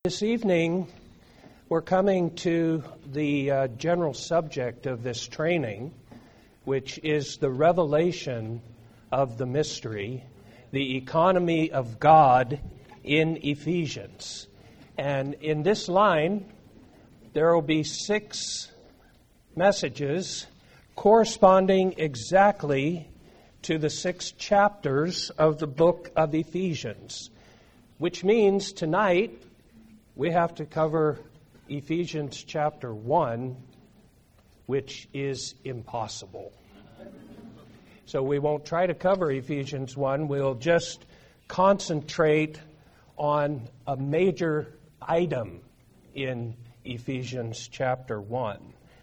This evening, we're coming to the general subject of this training, which is the revelation of the mystery, the economy of God in Ephesians. And in this line, there will be 6 messages corresponding exactly to the 6 chapters of the book of Ephesians, which means tonight we have to cover Ephesians chapter 1, which is impossible. So we won't try to cover Ephesians 1. We'll just concentrate on a major item in Ephesians chapter 1.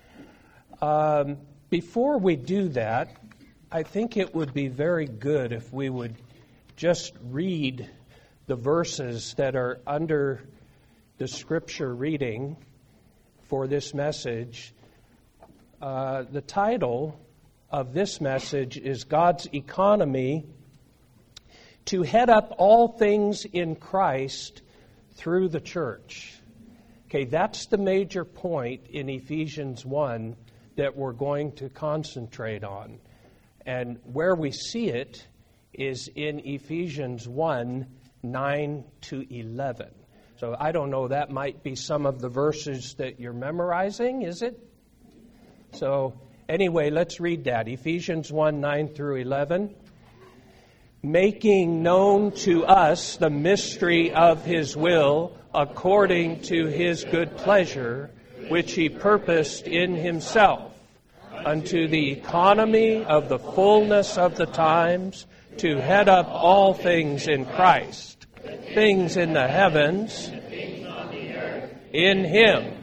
Before we do that, I think it would be very good if we would just read the verses that are under the scripture reading for this message. The title of this message is God's Economy to Head Up All Things in Christ Through the Church. Okay, that's the major point in Ephesians 1 that we're going to concentrate on. And where we see it is in Ephesians 1, 9 to 11. So I don't know, that might be some of the verses that you're memorizing, is it? So anyway, let's read that. Ephesians 1, 9 through 11. Making known to us the mystery of His will, according to His good pleasure, which He purposed in Himself, unto the economy of the fullness of the times, to head up all things in Christ, things in the heavens, in Him.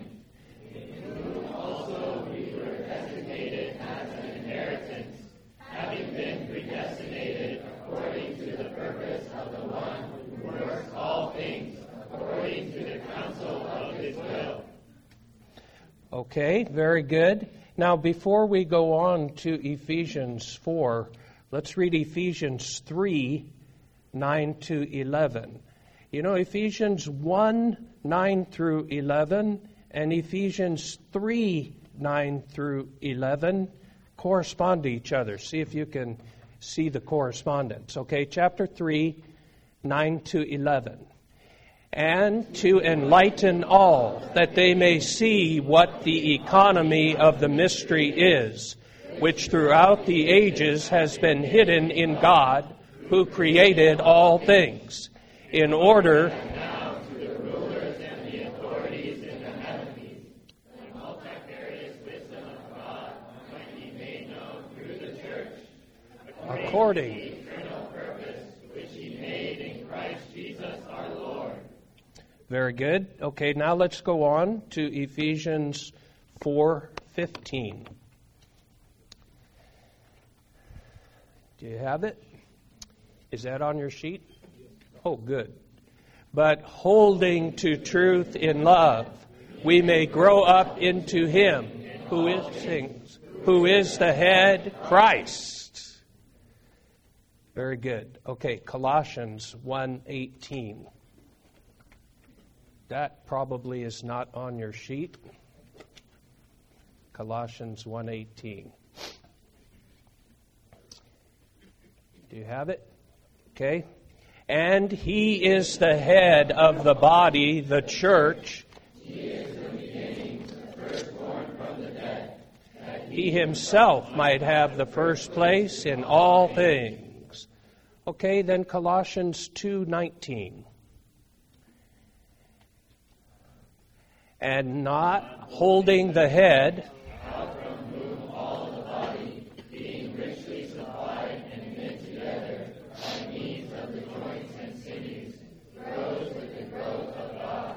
Okay, very good. Now, before we go on to Ephesians 4, let's read Ephesians 3, 9 to 11. You know, Ephesians 1, 9 through 11, and Ephesians 3, 9 through 11 correspond to each other. See if you can see the correspondence. Okay, chapter 3, 9 to 11. And to enlighten all, that they may see what the economy of the mystery is, which throughout the ages has been hidden in God, who created all things, in order to the rulers and the authorities in the heavenlies, the multifarious wisdom of God might be made known through the church, according to the eternal purpose which He made in Christ Jesus our Lord. Very good. Okay, now let's go on to Ephesians 4:15. Do you have it? Is that on your sheet? Oh, good. But holding to truth in love, we may grow up into Him who is the head, Christ. Very good. Okay, Colossians 1:18. That probably is not on your sheet. Colossians 1:18. Do you have it? Okay. And He is the head of the body, the church. He is the beginning, the firstborn from the dead, that He Himself might have the first place in all things. Okay, then Colossians 2:19. And not holding the head, from whom all the body, being richly supplied and knit together by means of the joints and sinews, grows with the growth of God.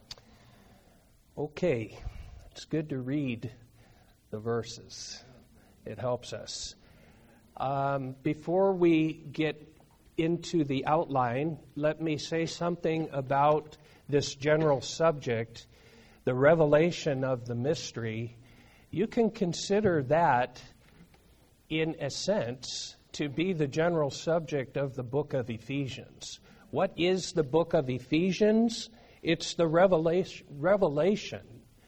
Okay, it's good to read the verses. It helps us. Before we get into the outline, let me say something about this general subject, the revelation of the mystery. You can consider that, in a sense, to be the general subject of the book of Ephesians. What is the book of Ephesians? It's the revelation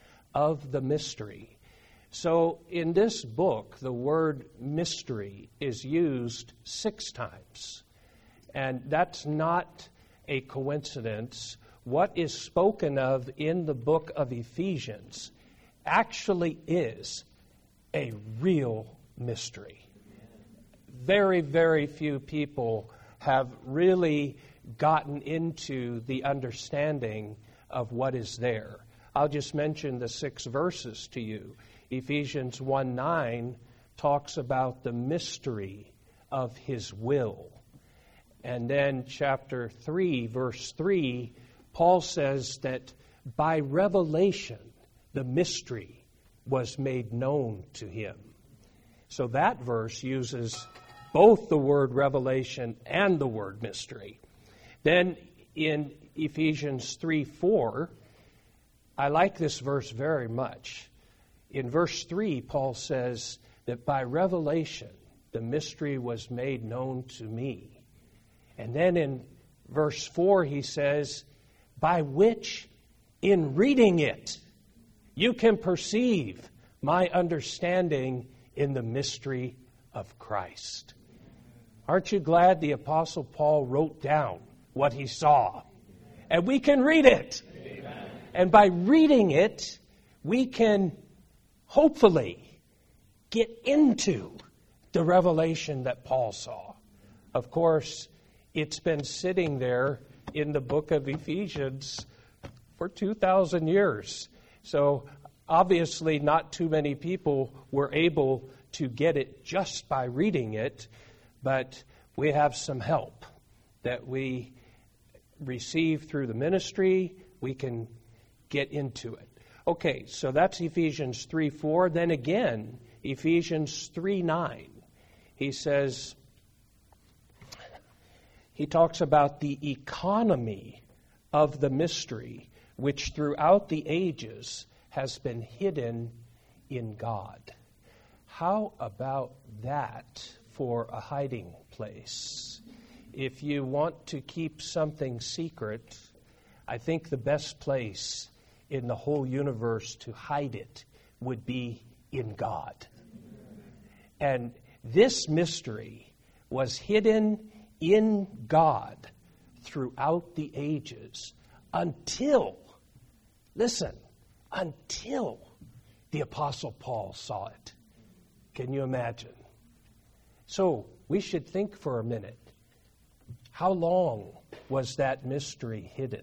of the mystery. So in this book, the word mystery is used 6 times. And that's not a coincidence. What is spoken of in the book of Ephesians actually is a real mystery. Very, very few people have really gotten into the understanding of what is there. I'll just mention the 6 verses to you. Ephesians 1:9 talks about the mystery of His will. And then chapter 3, verse 3, Paul says that by revelation, the mystery was made known to him. So that verse uses both the word revelation and the word mystery. Then in Ephesians 3:4, I like this verse very much. In verse 3, Paul says that by revelation, the mystery was made known to me. And then in verse 4, he says, by which, in reading it, you can perceive my understanding in the mystery of Christ. Aren't you glad the Apostle Paul wrote down what he saw? And we can read it. Amen. And by reading it, we can hopefully get into the revelation that Paul saw. Of course, it's been sitting there in the book of Ephesians for 2,000 years. So obviously not too many people were able to get it just by reading it, but we have some help that we receive through the ministry. We can get into it. Okay, so that's Ephesians 3:4. Then again, Ephesians 3:9. He says, he talks about the economy of the mystery, which throughout the ages has been hidden in God. How about that for a hiding place? If you want to keep something secret, I think the best place in the whole universe to hide it would be in God. And this mystery was hidden in God throughout the ages until the Apostle Paul saw it. Can you imagine? So we should think for a minute. How long was that mystery hidden?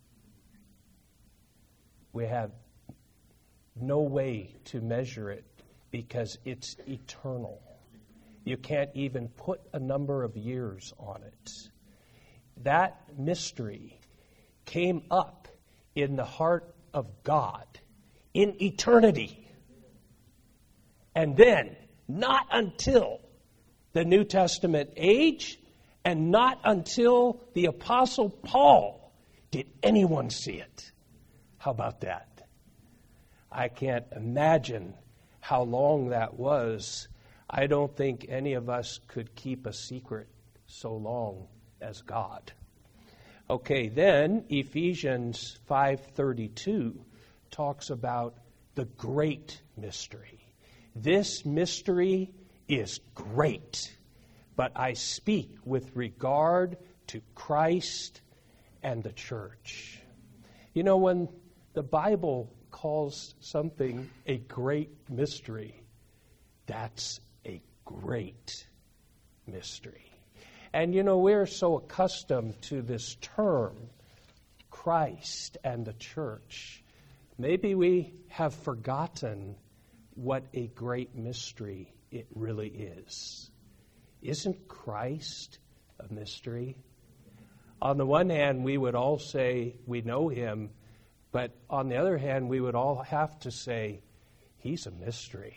We have no way to measure it because it's eternal. You can't even put a number of years on it. That mystery came up in the heart of God in eternity. And then, not until the New Testament age and not until the Apostle Paul did anyone see it. How about that? I can't imagine how long that was. I don't think any of us could keep a secret so long as God. Okay, then Ephesians 5:32 talks about the great mystery. This mystery is great, but I speak with regard to Christ and the church. You know, when the Bible calls something a great mystery, that's a great mystery. And you know, we're so accustomed to this term, Christ and the church. Maybe we have forgotten what a great mystery it really is. Isn't Christ a mystery? On the one hand, we would all say we know him, but on the other hand, we would all have to say he's a mystery.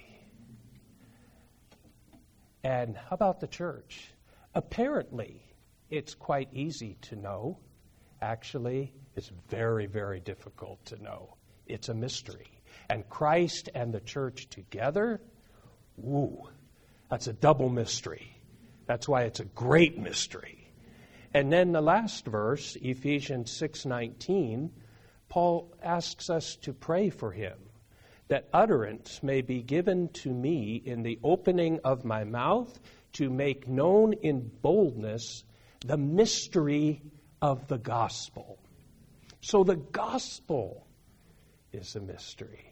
And how about the church? Apparently, it's quite easy to know. Actually, it's very, very difficult to know. It's a mystery. And Christ and the church together, that's a double mystery. That's why it's a great mystery. And then the last verse, Ephesians 6:19, Paul asks us to pray for him, that utterance may be given to me in the opening of my mouth to make known in boldness the mystery of the gospel. So the gospel is a mystery.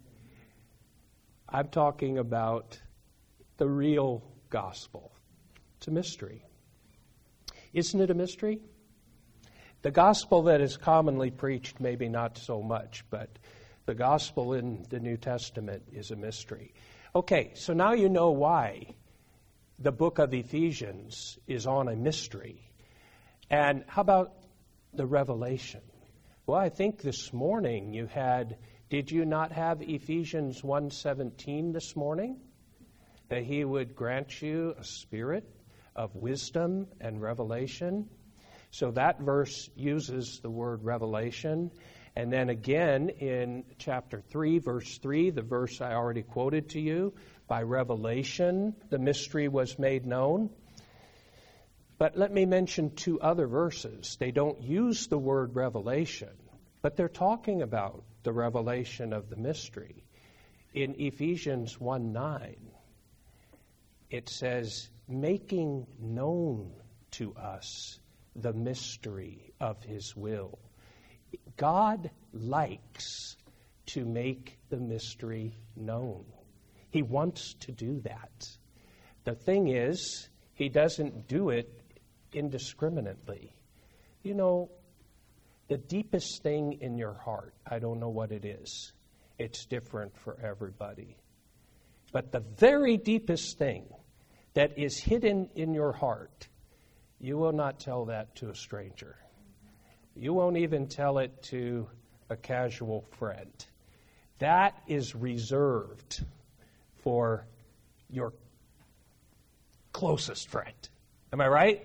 I'm talking about the real gospel. It's a mystery. Isn't it a mystery? The gospel that is commonly preached, maybe not so much, but the gospel in the New Testament is a mystery. Okay, so now you know why the book of Ephesians is on a mystery. And how about the revelation? Well, I think this morning you had, did you not have Ephesians 1:17 this morning? That he would grant you a spirit of wisdom and revelation. So that verse uses the word revelation. And then again in chapter 3, verse 3, the verse I already quoted to you, by revelation the mystery was made known. But let me mention two other verses. They don't use the word revelation, but they're talking about the revelation of the mystery. In Ephesians 1:9, it says, making known to us the mystery of his will. God likes to make the mystery known. He wants to do that. The thing is, he doesn't do it indiscriminately. You know, the deepest thing in your heart, I don't know what it is. It's different for everybody. But the very deepest thing that is hidden in your heart, you will not tell that to a stranger. You won't even tell it to a casual friend. That is reserved for your closest friend. Am I right?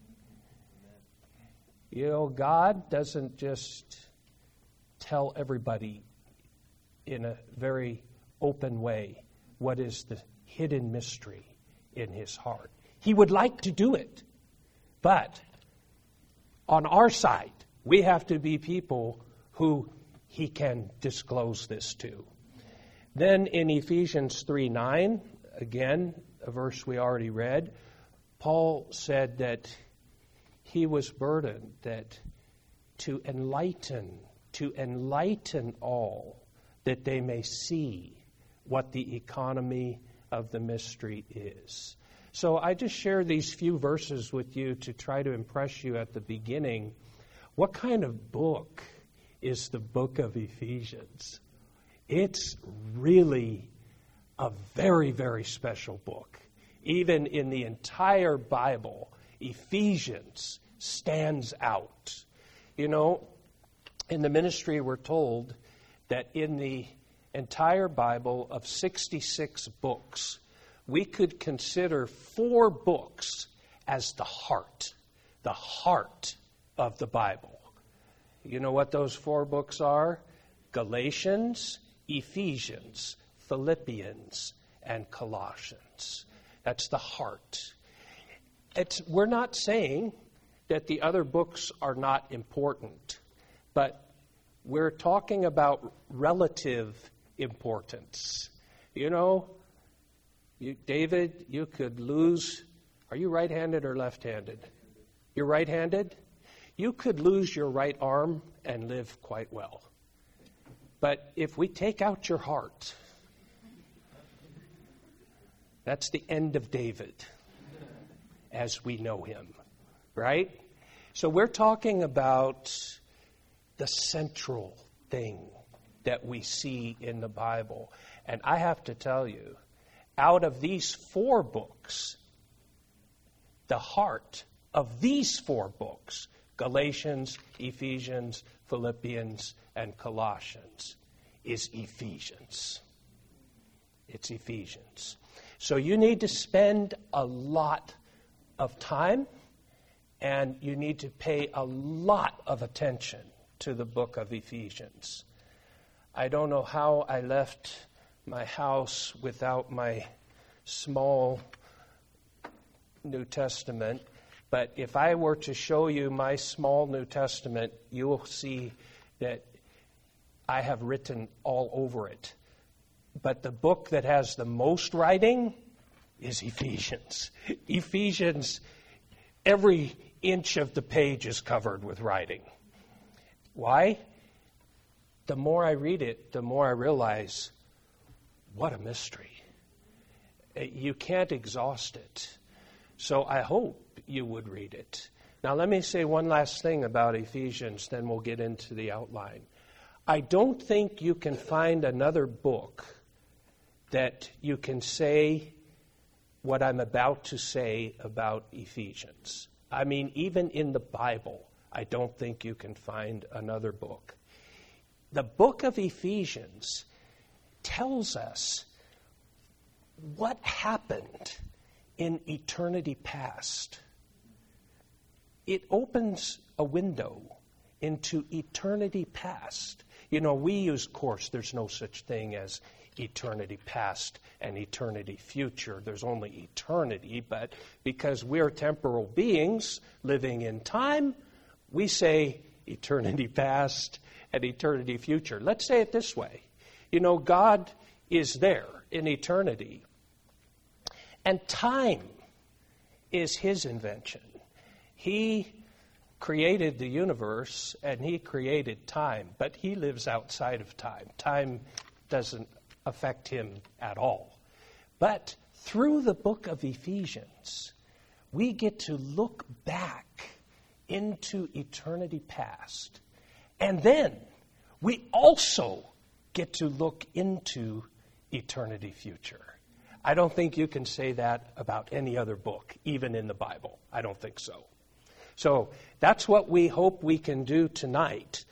You know, God doesn't just tell everybody in a very open way what is the hidden mystery in his heart. He would like to do it, but on our side, we have to be people who he can disclose this to. Then in Ephesians 3:9, again, a verse we already read, Paul said that he was burdened that to enlighten all, that they may see what the economy of the mystery is. So I just share these few verses with you to try to impress you at the beginning. What kind of book is the book of Ephesians? It's really a very, very special book. Even in the entire Bible, Ephesians stands out. You know, in the ministry we're told that in the entire Bible of 66 books, we could consider 4 books as the heart of the Bible. You know what those 4 books are? Galatians, Ephesians, Philippians, and Colossians. That's the heart. We're not saying that the other books are not important, but we're talking about relative importance. You know, David, you could lose. Are you right-handed or left-handed? You're right-handed? You could lose your right arm and live quite well. But if we take out your heart, that's the end of David as we know him, right? So we're talking about the central thing that we see in the Bible. And I have to tell you, out of these 4 books, the heart of these 4 books, Galatians, Ephesians, Philippians, and Colossians, is Ephesians. It's Ephesians. So you need to spend a lot of time and you need to pay a lot of attention to the book of Ephesians. I don't know how I left my house without my small New Testament, but if I were to show you my small New Testament, you will see that I have written all over it. But the book that has the most writing is Ephesians. Ephesians, every inch of the page is covered with writing. Why? The more I read it, the more I realize, what a mystery. You can't exhaust it. So I hope you would read it. Now let me say one last thing about Ephesians, then we'll get into the outline. I don't think you can find another book that you can say what I'm about to say about Ephesians. I mean, even in the Bible, I don't think you can find another book. The book of Ephesians tells us what happened in eternity past. It opens a window into eternity past. You know, we use course. There's no such thing as eternity past and eternity future. There's only eternity, but because we're temporal beings living in time, we say eternity past and eternity future. Let's say it this way. You know, God is there in eternity, and time is His invention. He created the universe and He created time, but He lives outside of time. Time doesn't affect Him at all. But through the book of Ephesians, we get to look back into eternity past. And then we also get to look into eternity future. I don't think you can say that about any other book, even in the Bible. I don't think so. So that's what we hope we can do tonight,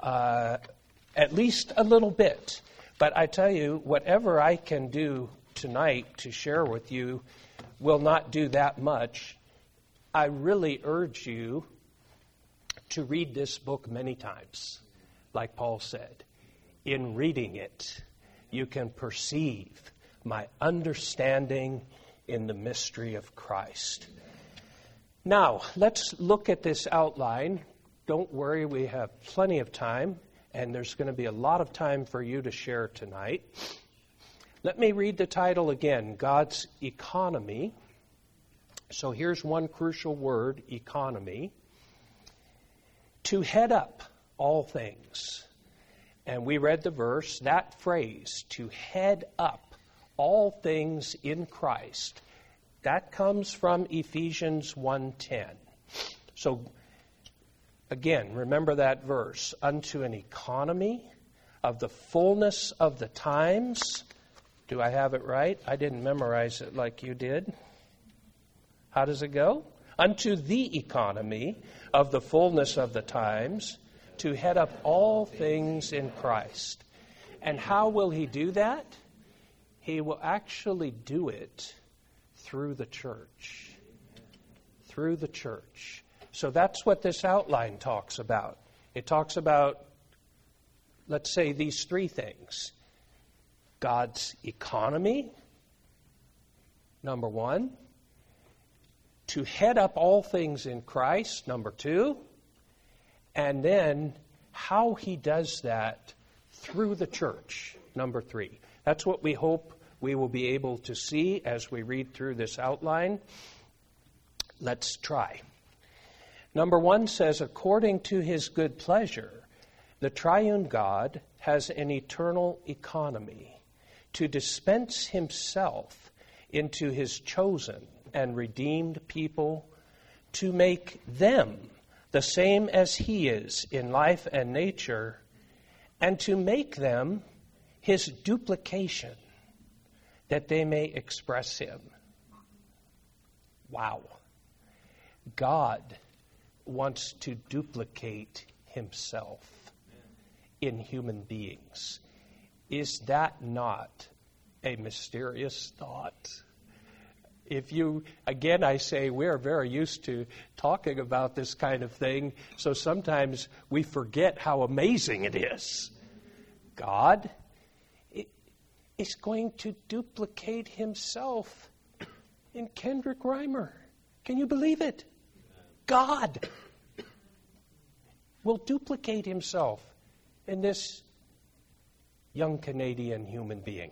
at least a little bit. But I tell you, whatever I can do tonight to share with you will not do that much. I really urge you to read this book many times, like Paul said. In reading it, you can perceive my understanding in the mystery of Christ. Now, let's look at this outline. Don't worry, we have plenty of time, and there's going to be a lot of time for you to share tonight. Let me read the title again, God's Economy. So here's one crucial word, economy. To head up all things. And we read the verse, that phrase, to head up all things in Christ, that comes from Ephesians 1:10. So, again, remember that verse, unto an economy of the fullness of the times. Do I have it right? I didn't memorize it like you did. How does it go? Unto the economy of the fullness of the times, to head up all things in Christ. And how will He do that? He will actually do it through the church. Through the church. So that's what this outline talks about. It talks about, let's say, these three things. God's economy, number one. To head up all things in Christ, number two. And then how He does that through the church, number three. That's what we hope we will be able to see as we read through this outline. Let's try. Number one says, according to His good pleasure, the triune God has an eternal economy to dispense Himself into His chosen and redeemed people, to make them the same as He is in life and nature, and to make them His duplication, that they may express Him. Wow. God wants to duplicate Himself in human beings. Is that not a mysterious thought? If you, again, I say we're very used to talking about this kind of thing, so sometimes we forget how amazing it is. God is going to duplicate Himself in Kendrick Reimer. Can you believe it? God will duplicate Himself in this young Canadian human being.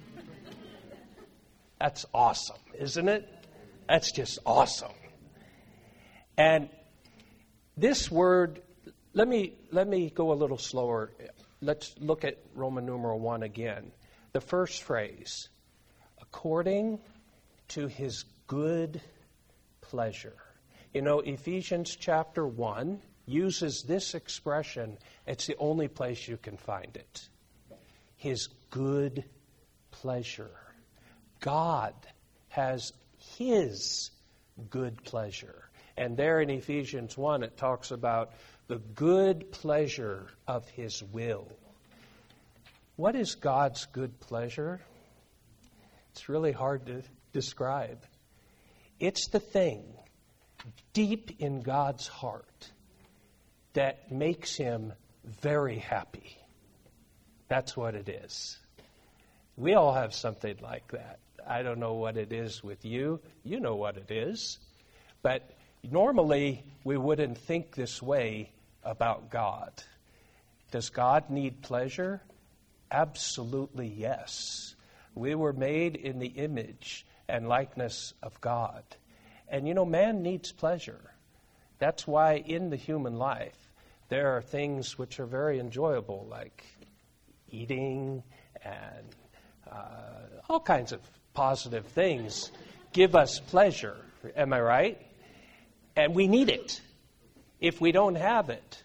That's awesome, isn't it? That's just awesome. And this word, let me go a little slower. Let's look at Roman numeral 1 again. The first phrase, according to his good pleasure. You know, Ephesians chapter 1 uses this expression. It's the only place you can find it. His good pleasure. God has his good pleasure. And there in Ephesians 1, it talks about the good pleasure of his will. What is God's good pleasure? It's really hard to describe. It's the thing deep in God's heart that makes him very happy. That's what it is. We all have something like that. I don't know what it is with you. You know what it is. But normally, we wouldn't think this way about God. Does God need pleasure? Absolutely yes. We were made in the image and likeness of God. And you know, man needs pleasure. That's why in the human life, there are things which are very enjoyable, like eating and all kinds of positive things give us pleasure. Am I right? And we need it. If we don't have it,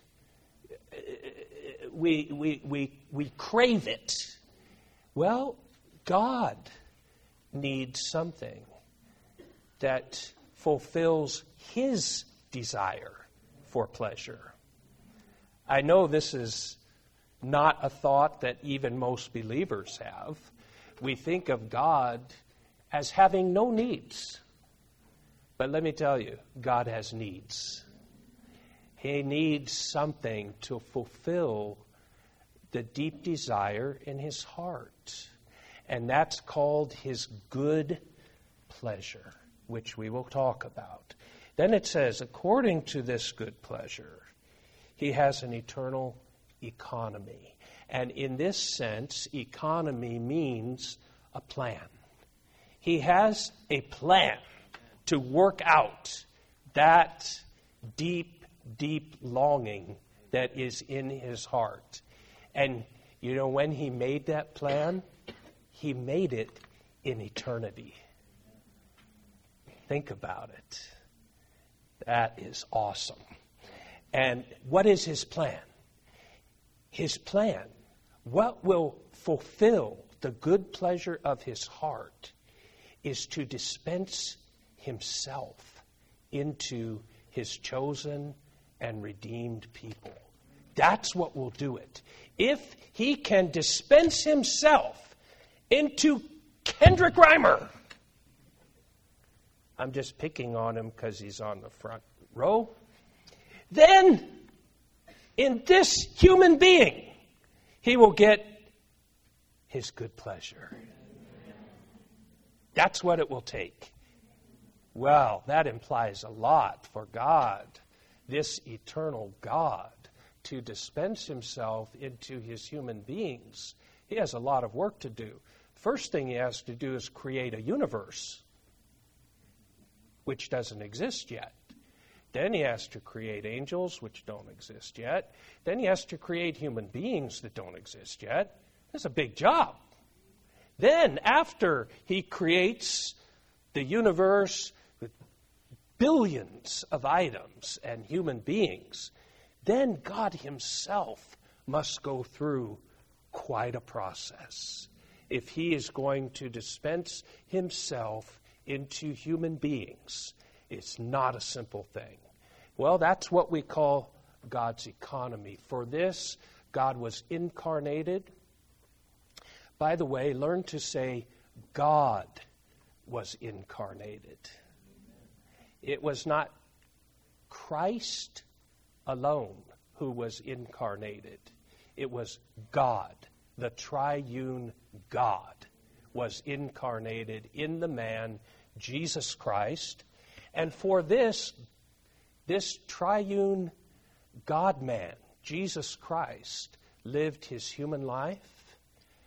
we crave it. Well, God needs something that fulfills his desire for pleasure. I know this is not a thought that even most believers have. We think of God as having no needs. But let me tell you, God has needs. He needs something to fulfill the deep desire in his heart. And that's called his good pleasure, which we will talk about. Then it says, according to this good pleasure, he has an eternal economy. And in this sense, economy means a plan. He has a plan to work out that deep, deep longing that is in his heart. And, you know, when he made that plan, he made it in eternity. Think about it. That is awesome. And what is his plan? His plan, what will fulfill the good pleasure of his heart, is to dispense himself into his chosen and redeemed people. That's what will do it. If he can dispense himself into Kendrick Reimer, I'm just picking on him because he's on the front row, then in this human being, he will get his good pleasure. That's what it will take. Well, that implies a lot for God, this eternal God, to dispense himself into his human beings. He has a lot of work to do. First thing he has to do is create a universe, which doesn't exist yet. Then he has to create angels, which don't exist yet. Then he has to create human beings that don't exist yet. That's a big job. Then, after he creates the universe with billions of items and human beings, then God himself must go through quite a process if he is going to dispense himself into human beings. It's not a simple thing. Well, that's what we call God's economy. For this, God was incarnated. By the way, learn to say God was incarnated. It was not Christ alone who was incarnated. It was God, the triune God, was incarnated in the man, Jesus Christ. And for this triune God-man, Jesus Christ, lived his human life,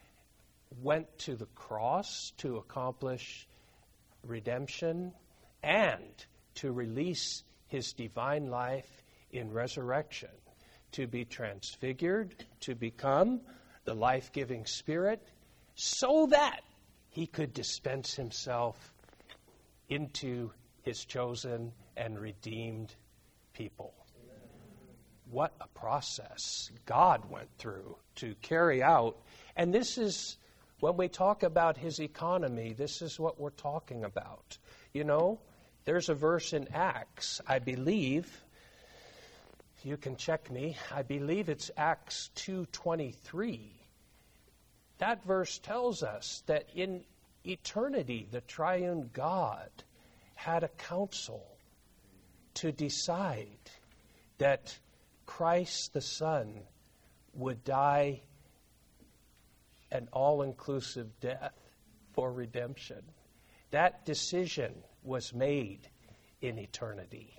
went to the cross to accomplish redemption and to release his divine life in resurrection, to be transfigured, to become the life-giving Spirit, so that he could dispense himself into his chosen and redeemed people. What a process God went through to carry out. And this is, when we talk about his economy, this is what we're talking about. You know, there's a verse in Acts, I believe, you can check me, I believe it's Acts 2:23. That verse tells us that in eternity, the triune God had a council to decide that Christ the Son would die an all-inclusive death for redemption. That decision was made in eternity.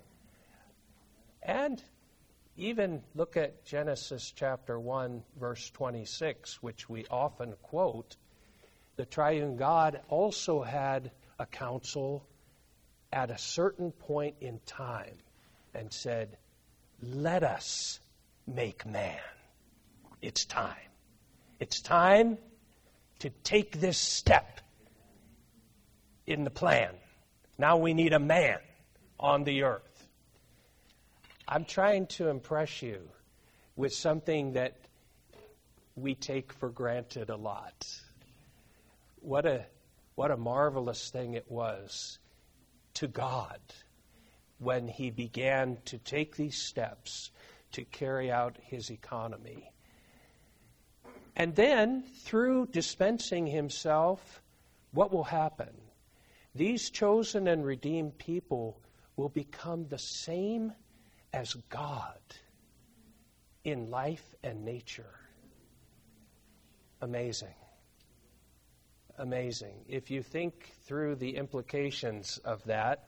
And even look at Genesis chapter 1, verse 26, which we often quote. The triune God also had a council at a certain point in time and said, let us make man. It's time. It's time to take this step in the plan. Now we need a man on the earth. I'm trying to impress you with something that we take for granted a lot. What a marvelous thing it was to God when he began to take these steps to carry out his economy. And then, through dispensing himself, what will happen? These chosen and redeemed people will become the same as God in life and nature. Amazing. Amazing. If you think through the implications of that,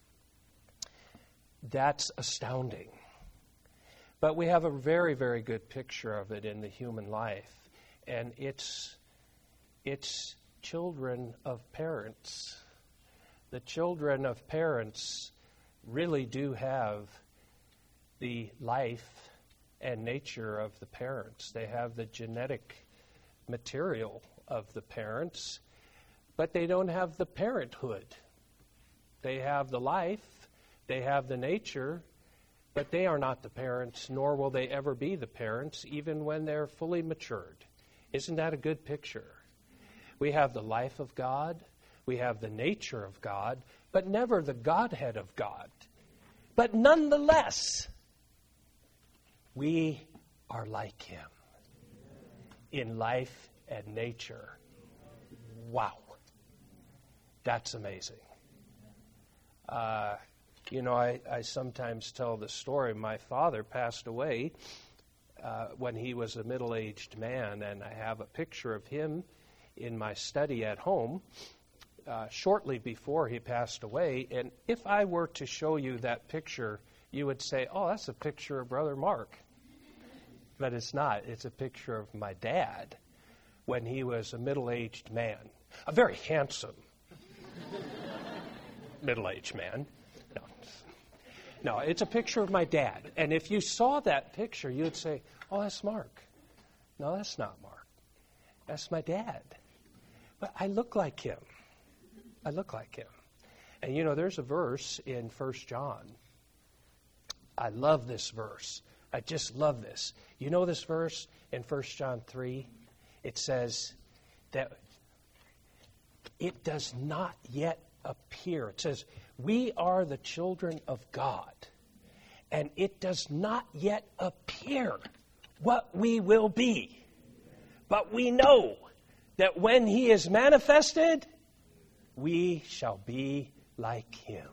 that's astounding. But we have a very, very good picture of it in the human life. And it's children of parents. The children of parents really do have the life and nature of the parents. They have the genetic material of the parents, but they don't have the parenthood. They have the life, they have the nature, but they are not the parents, nor will they ever be the parents, even when they're fully matured. Isn't that a good picture? We have the life of God, we have the nature of God, but never the Godhead of God. But nonetheless, we are like him in life and nature. Wow. That's amazing. I sometimes tell the story. My father passed away when he was a middle-aged man, and I have a picture of him in my study at home shortly before he passed away. And if I were to show you that picture, you would say, oh, that's a picture of Brother Mark. But it's not. It's a picture of my dad when he was a middle-aged man, a very handsome middle-aged man. No, it's a picture of my dad. And if you saw that picture, you'd say, oh, that's Mark. No, that's not Mark. That's my dad. But I look like him. I look like him. And there's a verse in 1 John. I love this verse. I just love this. You know this verse in 1 John 3? It says that it does not yet appear. It says, we are the children of God, and it does not yet appear what we will be. But we know that when he is manifested, we shall be like him.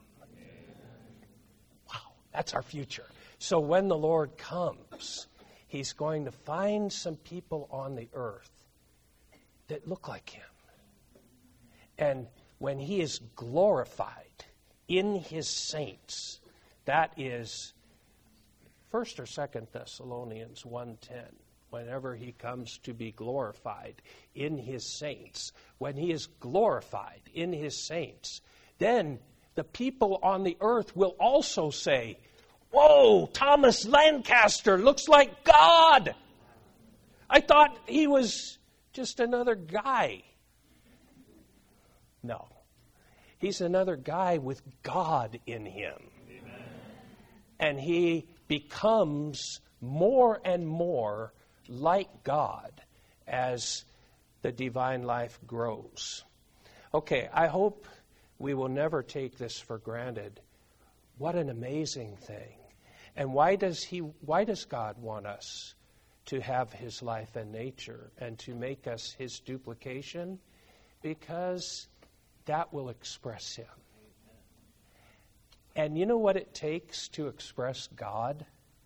Wow, that's our future. So when the Lord comes, he's going to find some people on the earth that look like him. And when he is glorified in his saints, that is 1 or 2 Thessalonians 1:10. whenever he comes to be glorified in his saints. When he is glorified in his saints, then the people on the earth will also say, "Whoa, Thomas Lancaster looks like God. I thought he was just another guy." No. He's another guy with God in him. Amen. And he becomes more and more like God as the divine life grows. Okay, I hope we will never take this for granted. What an amazing thing. And why does God want us to have his life and nature and to make us his duplication? Because that will express him. And you know what it takes to express God?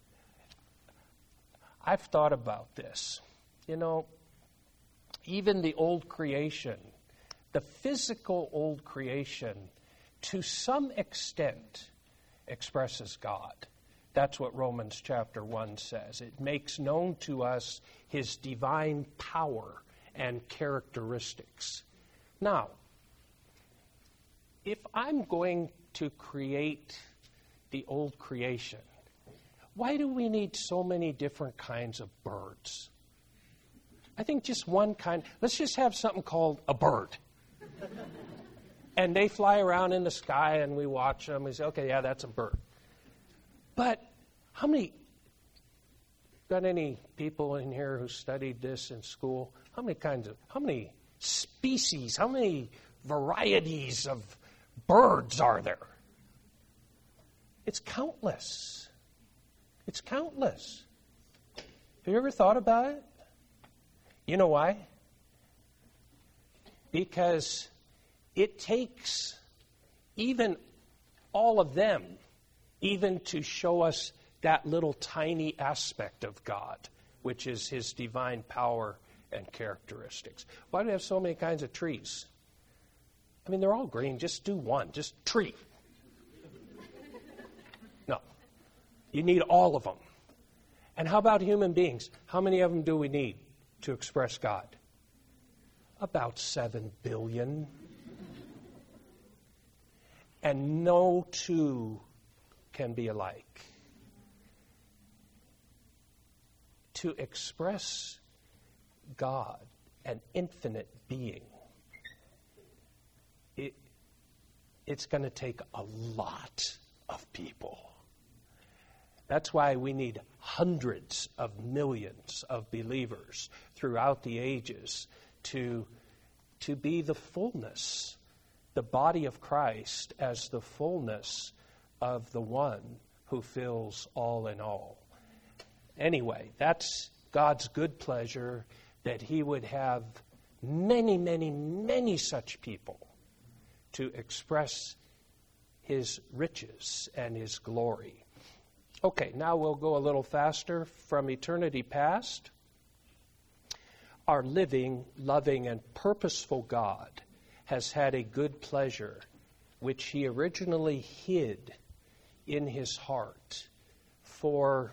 I've thought about this. You know, even the old creation, the physical old creation, to some extent expresses God. That's what Romans chapter 1 says. It makes known to us his divine power and characteristics. Now, if I'm going to create the old creation, why do we need so many different kinds of birds? I think just one kind. Let's just have something called a bird. And they fly around in the sky and we watch them. We say, okay, yeah, that's a bird. But how many, got any people in here who studied this in school? How many species, how many varieties of birds are there? It's countless. It's countless. Have you ever thought about it? You know why? Because it takes even all of them even to show us that little tiny aspect of God, which is his divine power and characteristics. Why do we have so many kinds of trees? I mean, they're all green. Just do one. Just tree. No. You need all of them. And how about human beings? How many of them do we need to express God? About 7 billion. And no two can be alike. To express God, an infinite being, it's going to take a lot of people. That's why we need hundreds of millions of believers throughout the ages to be the fullness, the body of Christ as the fullness of the one who fills all in all. Anyway, that's God's good pleasure that he would have many, many, many such people to express his riches and his glory. Okay, now we'll go a little faster. From eternity past, our living, loving, and purposeful God has had a good pleasure, which he originally hid in his heart for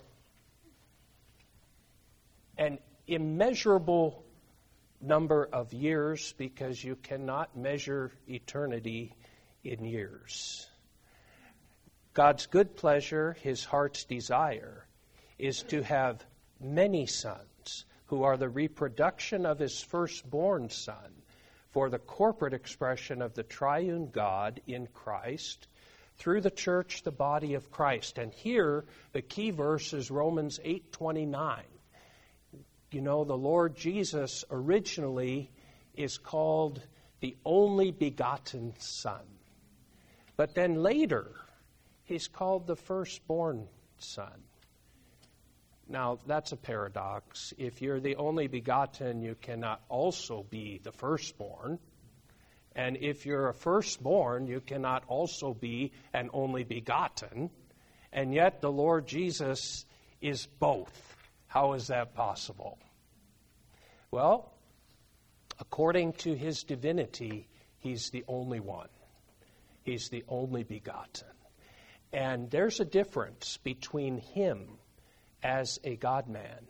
an immeasurable number of years, because you cannot measure eternity in years. God's good pleasure, his heart's desire, is to have many sons who are the reproduction of his firstborn Son for the corporate expression of the triune God in Christ through the church, the body of Christ. And here, the key verse is Romans 8:29. You know, the Lord Jesus originally is called the only begotten Son. But then later, he's called the firstborn Son. Now, that's a paradox. If you're the only begotten, you cannot also be the firstborn. And if you're a firstborn, you cannot also be an only begotten. And yet the Lord Jesus is both. How is that possible? Well, according to his divinity, he's the only one. He's the only begotten. And there's a difference between him as a God-man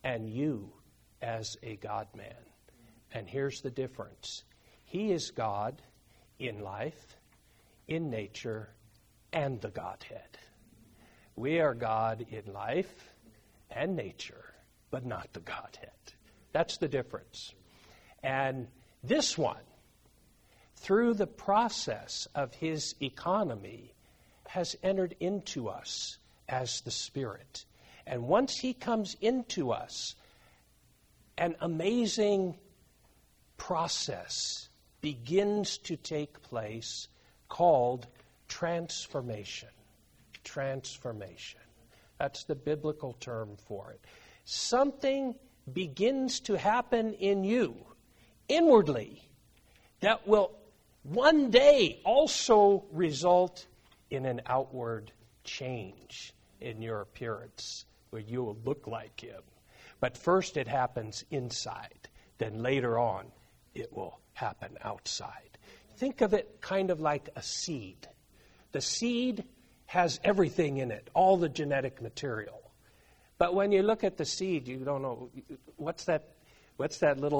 and you as a God-man. And here's the difference. He is God in life, in nature, and the Godhead. We are God in life and nature, but not the Godhead. That's the difference. And this one, through the process of his economy, has entered into us as the Spirit. And once he comes into us, an amazing process begins to take place called transformation. Transformation. That's the biblical term for it. Something begins to happen in you, inwardly, that will one day also result in an outward change in your appearance, where you will look like him. But first it happens inside. Then later on, it will happen outside. Think of it kind of like a seed. The seed has everything in it, all the genetic material. But when you look at the seed, you don't know, what's that little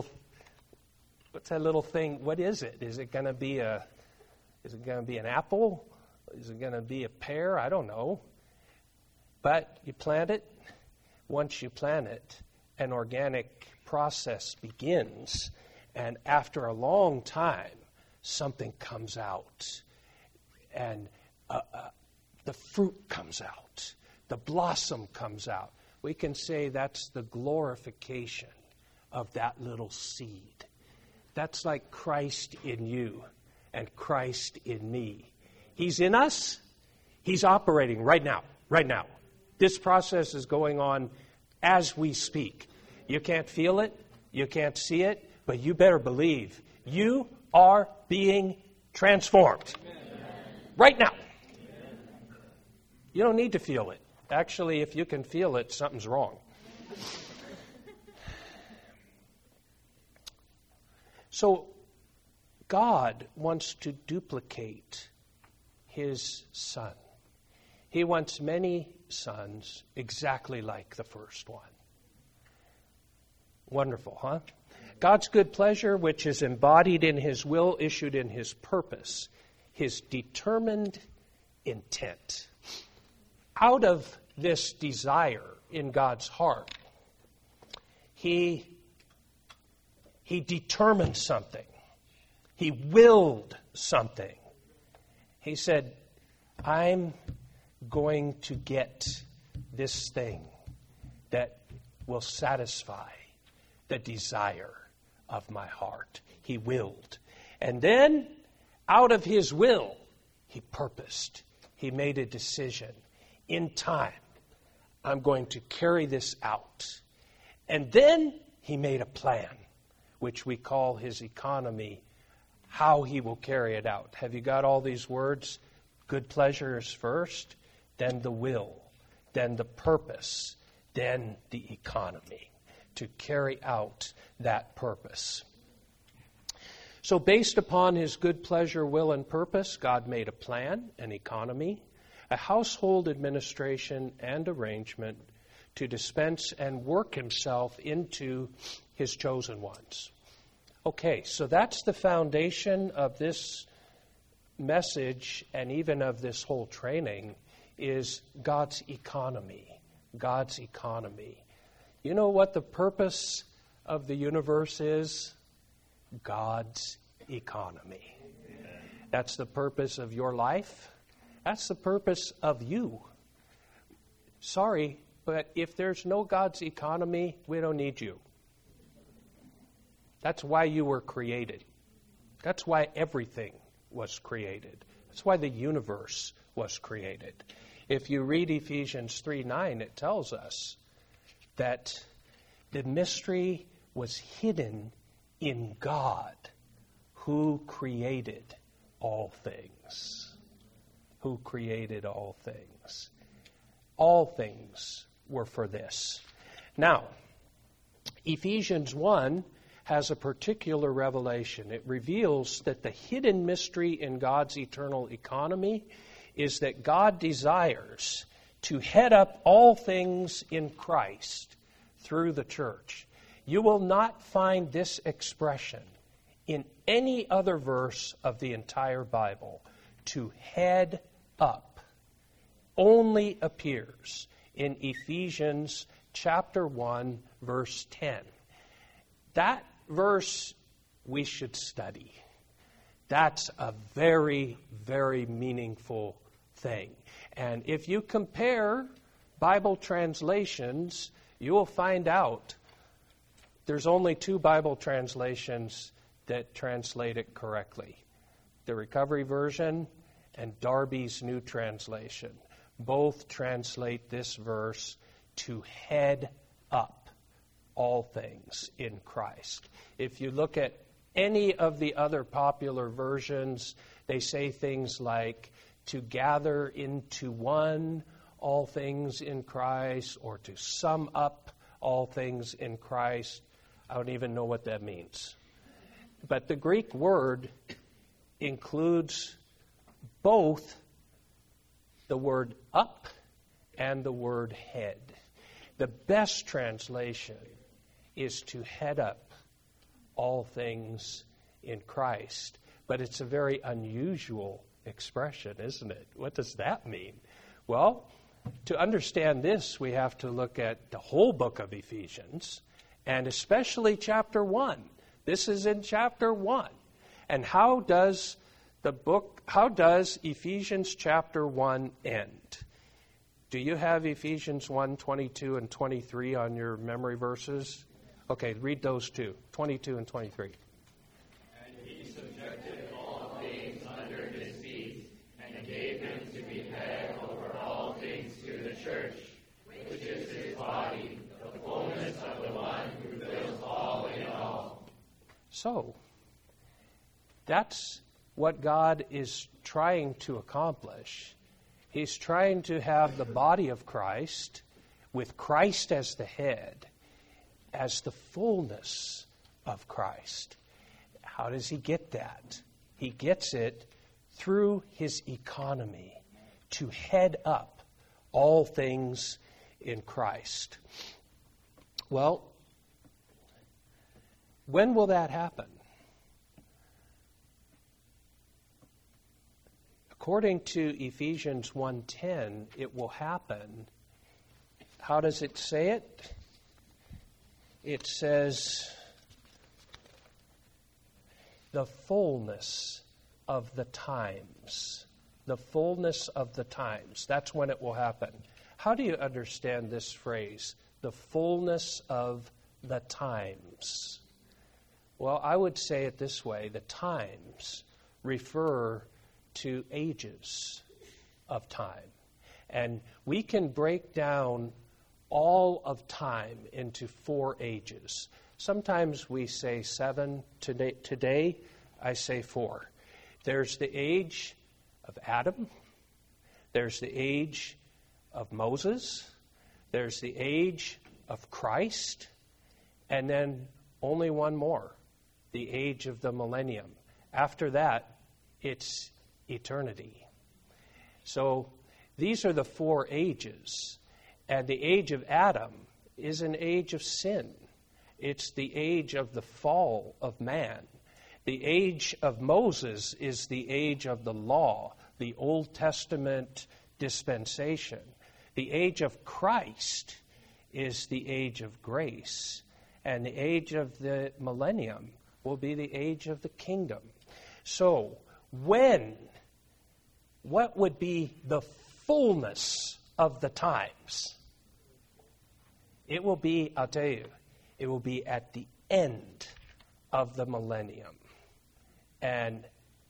thing? What is it? Is it going to be an apple? Is it going to be a pear? I don't know. But you plant it. Once you plant it, an organic process begins. And after a long time, something comes out. And the fruit comes out. The blossom comes out. We can say that's the glorification of that little seed. That's like Christ in you and Christ in me. He's in us. He's operating right now. Right now. This process is going on as we speak. You can't feel it. You can't see it. But you better believe you are being transformed. Amen. Right now. Amen. You don't need to feel it. Actually, if you can feel it, something's wrong. So, God wants to duplicate his Son. He wants many sons exactly like the first one. Wonderful, huh? God's good pleasure, which is embodied in his will, issued in his purpose, his determined intent. Out of this desire in God's heart, he determined something. He willed something. He said, I'm going to get this thing that will satisfy the desire of my heart. He willed. And then, out of his will, he purposed. He made a decision. In time, I'm going to carry this out. And then he made a plan, which we call his economy, how he will carry it out. Have you got all these words? Good pleasure is first, then the will, then the purpose, then the economy, to carry out that purpose. So based upon his good pleasure, will, and purpose, God made a plan, an economy, a household administration and arrangement to dispense and work himself into his chosen ones. Okay, so that's the foundation of this message and even of this whole training is God's economy. God's economy. You know what the purpose of the universe is? God's economy. That's the purpose of your life. That's the purpose of you. Sorry, but if there's no God's economy, we don't need you. That's why you were created. That's why everything was created. That's why the universe was created. If you read Ephesians 3:9, it tells us that the mystery was hidden in God, who created all things. Who created all things. All things were for this. Now, Ephesians 1 has a particular revelation. It reveals that the hidden mystery in God's eternal economy is that God desires to head up all things in Christ through the church. You will not find this expression in any other verse of the entire Bible. To head up only appears in Ephesians chapter 1, verse 10. That verse we should study. That's a very, very meaningful thing. And if you compare Bible translations, you will find out there's only 2 Bible translations that translate it correctly. The Recovery Version and Darby's New Translation. Both translate this verse to head up all things in Christ. If you look at any of the other popular versions, they say things like to gather into one all things in Christ, or to sum up all things in Christ. I don't even know what that means. But the Greek word includes both the word up and the word head. The best translation is to head up all things in Christ. But it's a very unusual expression, isn't it? What does that mean? Well, to understand this, we have to look at the whole book of Ephesians, and especially chapter 1. This is in chapter 1. And how does Ephesians chapter 1 end? Do you have Ephesians 1, 22 and 23 on your memory verses? Okay, read those two, 22 and 23. And he subjected all things under his feet, and gave him to be head over all things to the church, which is his body, the fullness of the one who fills all in all. So, that's what God is trying to accomplish. He's trying to have the body of Christ, with Christ as the head, as the fullness of Christ. How does he get that? He gets it through his economy, to head up all things in Christ. Well, when will that happen? According to Ephesians 1:10, it will happen. How does it say it? It says, the fullness of the times. The fullness of the times. That's when it will happen. How do you understand this phrase? The fullness of the times. Well, I would say it this way. The times refer to ages of time. And we can break down all of time into 4 ages. Sometimes we say 7. Today, I say 4. There's the age of Adam. There's the age of Moses. There's the age of Christ. And then only one more, the age of the millennium. After that, it's eternity. So these are the 4 ages. And the age of Adam is an age of sin. It's the age of the fall of man. The age of Moses is the age of the law, the Old Testament dispensation. The age of Christ is the age of grace. And the age of the millennium will be the age of the kingdom. So, what would be the fullness of the times? It will be, I'll tell you, it will be at the end of the millennium. And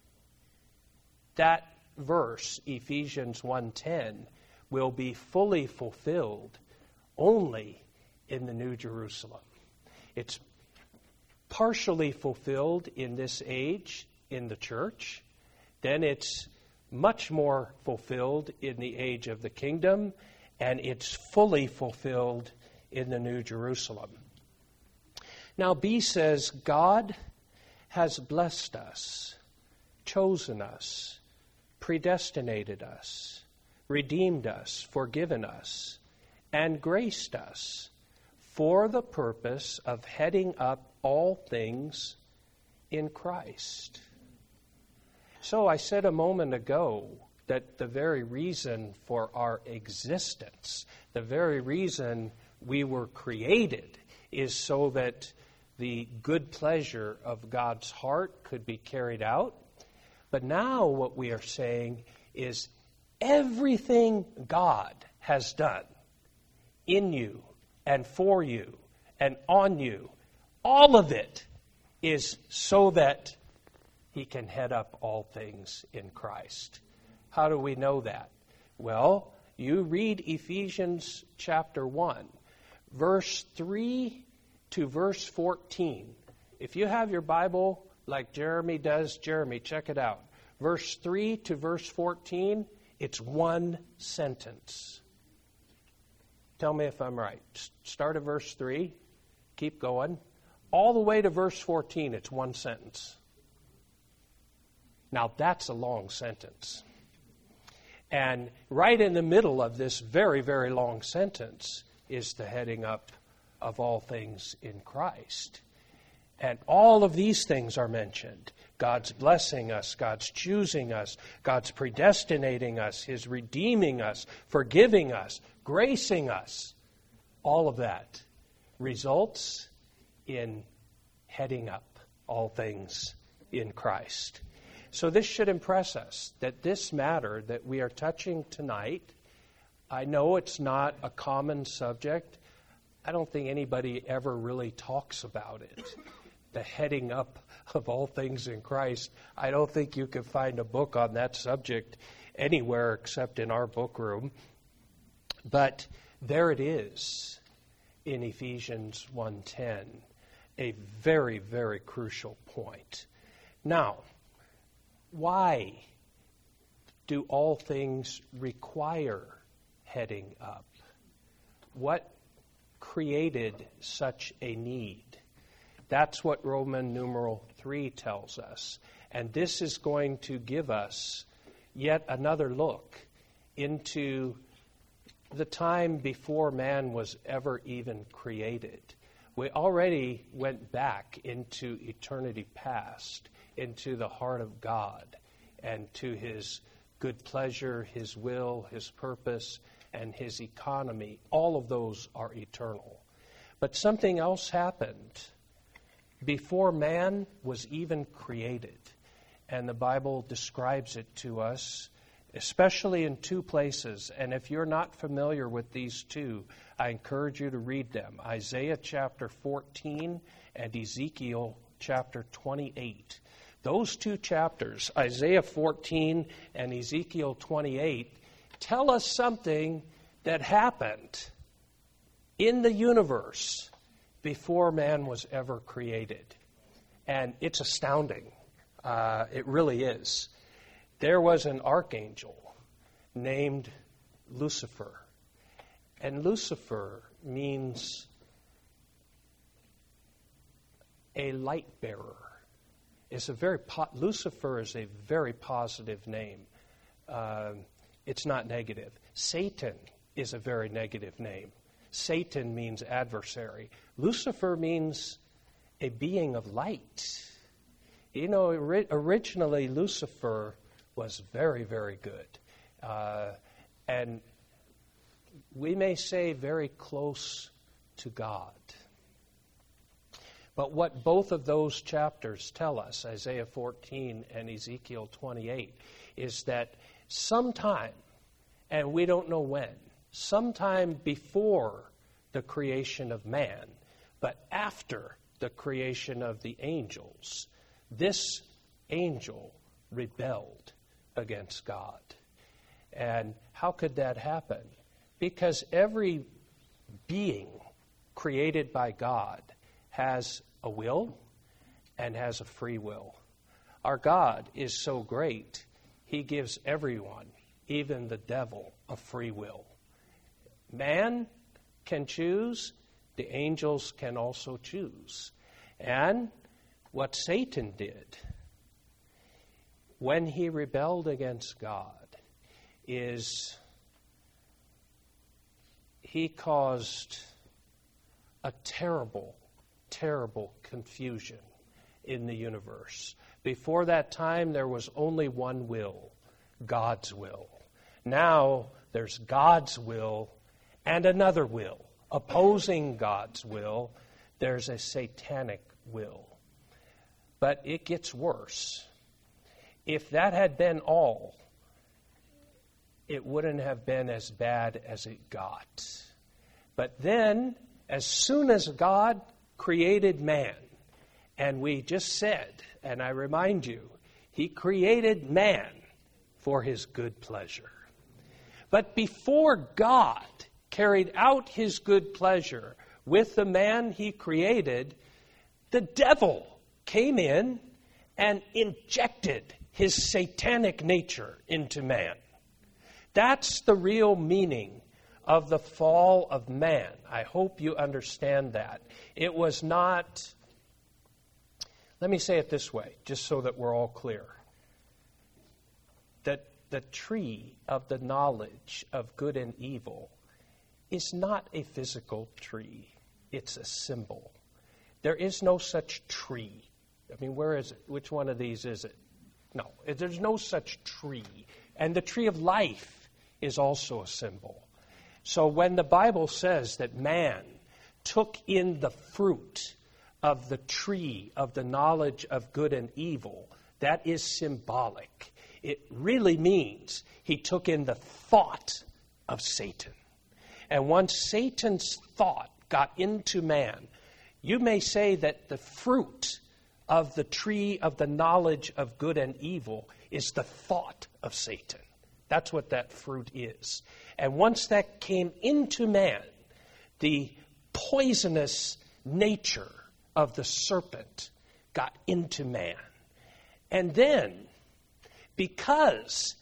that verse, Ephesians 1:10, will be fully fulfilled only in the New Jerusalem. It's partially fulfilled in this age in the church. Then it's much more fulfilled in the age of the kingdom, and it's fully fulfilled in the New Jerusalem. Now, B says, God has blessed us, chosen us, predestinated us, redeemed us, forgiven us, and graced us for the purpose of heading up all things in Christ. So I said a moment ago that the very reason for our existence, the very reason we were created, is so that the good pleasure of God's heart could be carried out. But now what we are saying is everything God has done in you and for you and on you, all of it is so that He can head up all things in Christ. How do we know that? Well, you read Ephesians chapter 1, verse 3 to verse 14. If you have your Bible like Jeremy does, Jeremy, check it out. Verse 3 to verse 14, it's one sentence. Tell me if I'm right. Start at verse 3, keep going. All the way to verse 14, it's one sentence. Now that's a long sentence. And right in the middle of this very, very long sentence is the heading up of all things in Christ. And all of these things are mentioned. God's blessing us, God's choosing us, God's predestinating us, His redeeming us, forgiving us, gracing us. All of that results in heading up all things in Christ. So this should impress us that this matter that we are touching tonight, I know it's not a common subject. I don't think anybody ever really talks about it. The heading up of all things in Christ. I don't think you could find a book on that subject anywhere except in our book room. But there it is in Ephesians 1:10, a very, very crucial point. Now, why do all things require heading up? What created such a need? That's what Roman numeral 3 tells us. And this is going to give us yet another look into the time before man was ever even created. We already went back into eternity past, into the heart of God, and to His good pleasure, His will, His purpose, and His economy. All of those are eternal. But something else happened before man was even created. And the Bible describes it to us, especially in two places. And if you're not familiar with these two, I encourage you to read them. Isaiah chapter 14 and Ezekiel chapter 28. Those two chapters, Isaiah 14 and Ezekiel 28, tell us something that happened in the universe before man was ever created. And it's astounding. It really is. There was an archangel named Lucifer. And Lucifer means a light bearer. Lucifer is a very positive name. It's not negative. Satan is a very negative name. Satan means adversary. Lucifer means a being of light. You know, originally Lucifer was very, very good. And we may say very close to God. But what both of those chapters tell us, Isaiah 14 and Ezekiel 28, is that sometime, and we don't know when, sometime before the creation of man, but after the creation of the angels, this angel rebelled against God. And how could that happen? Because every being created by God has a will and has a free will. Our God is so great, He gives everyone, even the devil, a free will. Man can choose, the angels can also choose. And what Satan did when he rebelled against God is he caused a terrible, terrible confusion in the universe. Before that time, there was only one will, God's will. Now, there's God's will and another will. Opposing God's will, there's a satanic will. But it gets worse. If that had been all, it wouldn't have been as bad as it got. But then, as soon as God created man, and we just said, and I remind you, He created man for His good pleasure. But before God carried out His good pleasure with the man He created, the devil came in and injected his satanic nature into man. That's the real meaning of the fall of man. I hope you understand that. It was not, let me say it this way, just so that we're all clear. That the tree of the knowledge of good and evil is not a physical tree. It's a symbol. There is no such tree. I mean, where is it? Which one of these is it? No, there's no such tree. And the tree of life is also a symbol. So when the Bible says that man took in the fruit of the tree of the knowledge of good and evil, that is symbolic. It really means he took in the thought of Satan. And once Satan's thought got into man, you may say that the fruit of the tree of the knowledge of good and evil is the thought of Satan. That's what that fruit is. And once that came into man, the poisonous nature of the serpent got into man. And then, because,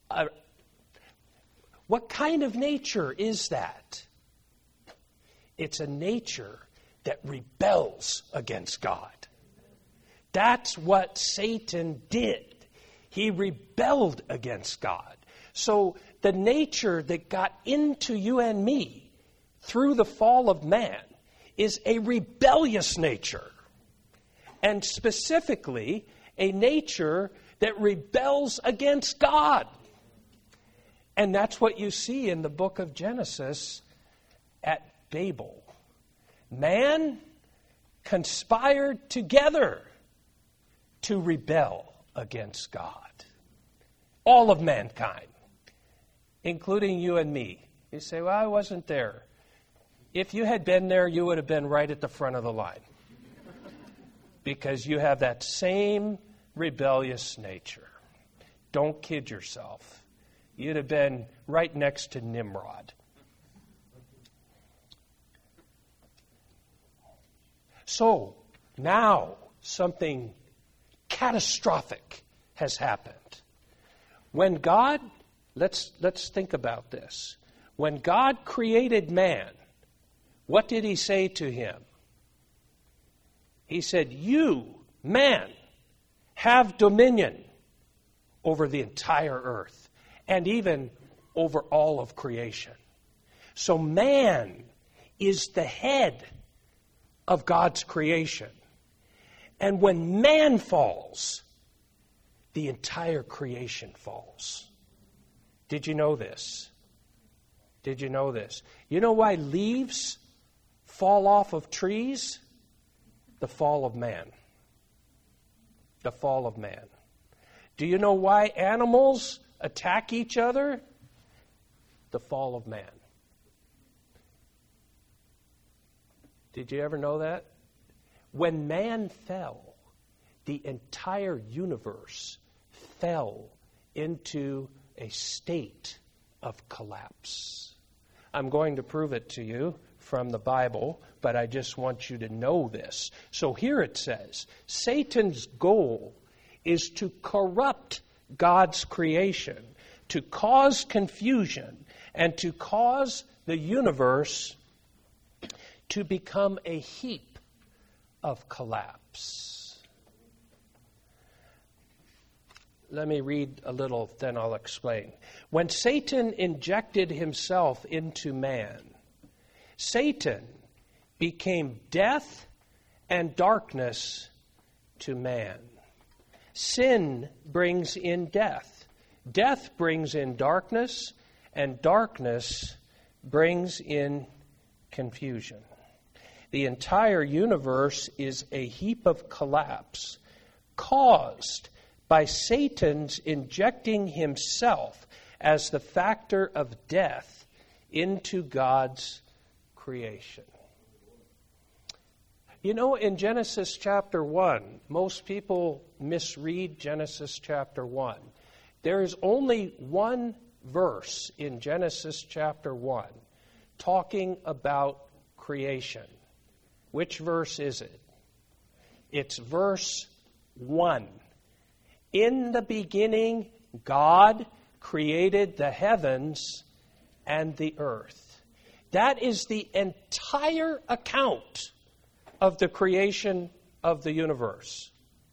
what kind of nature is that? It's a nature that rebels against God. That's what Satan did. He rebelled against God. So the nature that got into you and me through the fall of man is a rebellious nature. And specifically, a nature that rebels against God. And that's what you see in the book of Genesis at Babel. Man conspired together to rebel against God. All of mankind, including you and me. You say, well, I wasn't there. If you had been there, you would have been right at the front of the line. Because you have that same rebellious nature. Don't kid yourself. You'd have been right next to Nimrod. So, now something catastrophic has happened. When God, let's think about this. When God created man, what did He say to him? He said, you, man, have dominion over the entire earth and even over all of creation. So man is the head of God's creation. And when man falls, the entire creation falls. Did you know this? Did you know this? You know why leaves fall off of trees? The fall of man. The fall of man. Do you know why animals attack each other? The fall of man. Did you ever know that? When man fell, the entire universe fell into a state of collapse. I'm going to prove it to you from the Bible, but I just want you to know this. So here it says, Satan's goal is to corrupt God's creation, to cause confusion, and to cause the universe to become a heap of collapse. Let me read a little, then I'll explain. When Satan injected himself into man, Satan became death and darkness to man. Sin brings in death. Death brings in darkness, and darkness brings in confusion. The entire universe is a heap of collapse caused by Satan's injecting himself as the factor of death into God's creation. You know, in Genesis chapter 1, most people misread Genesis chapter 1. There is only one verse in Genesis chapter 1 talking about creation. Which verse is it? It's verse 1. In the beginning, God created the heavens and the earth. That is the entire account of the creation of the universe.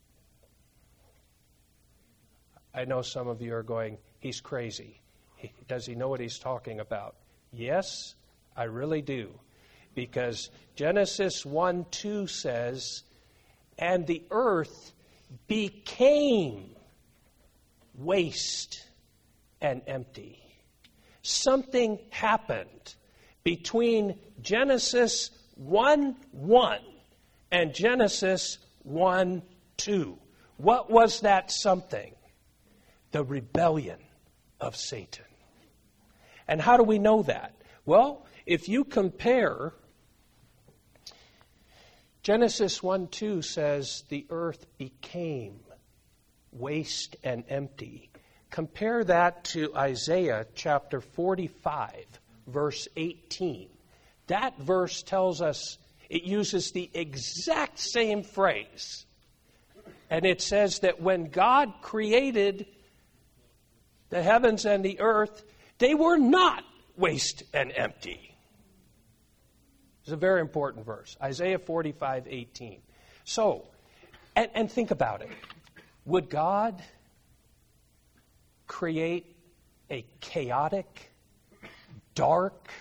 I know some of you are going, he's crazy. Does he know what he's talking about? Yes, I really do. Because Genesis 1:2 says, and the earth became waste and empty. Something happened between Genesis 1:1 and Genesis 1:2. What was that something? The rebellion of Satan. And how do we know that? Well, if you compare, Genesis 1:2 says the earth became waste and empty. Compare that to Isaiah chapter 45, verse 18. That verse tells us, it uses the exact same phrase. And it says that when God created the heavens and the earth, they were not waste and empty. It's a very important verse. Isaiah 45:18. So, and think about it. Would God create a chaotic, dark,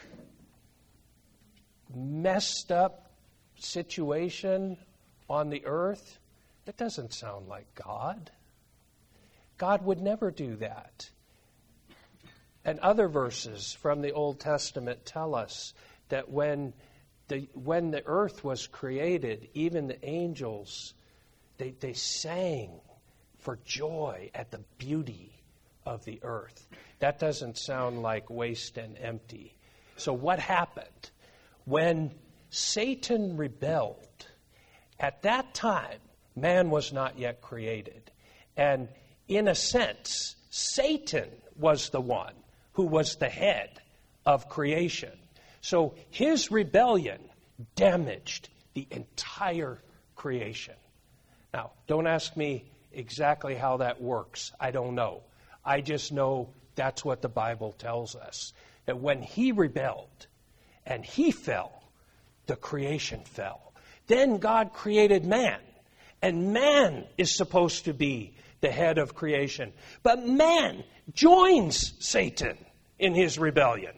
messed up situation on the earth? That doesn't sound like God. God would never do that. And other verses from the Old Testament tell us that when the earth was created, even the angels, they sang for joy at the beauty of the earth. That doesn't sound like waste and empty. So what happened? When Satan rebelled, at that time, man was not yet created. And in a sense, Satan was the one who was the head of creation. So his rebellion damaged the entire creation. Now, don't ask me exactly how that works. I don't know. I just know that's what the Bible tells us. That when he rebelled and he fell, the creation fell. Then God created man. And man is supposed to be the head of creation. But man joins Satan in his rebellion.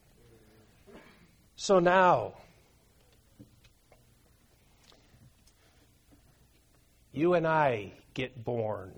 So now, you and I get born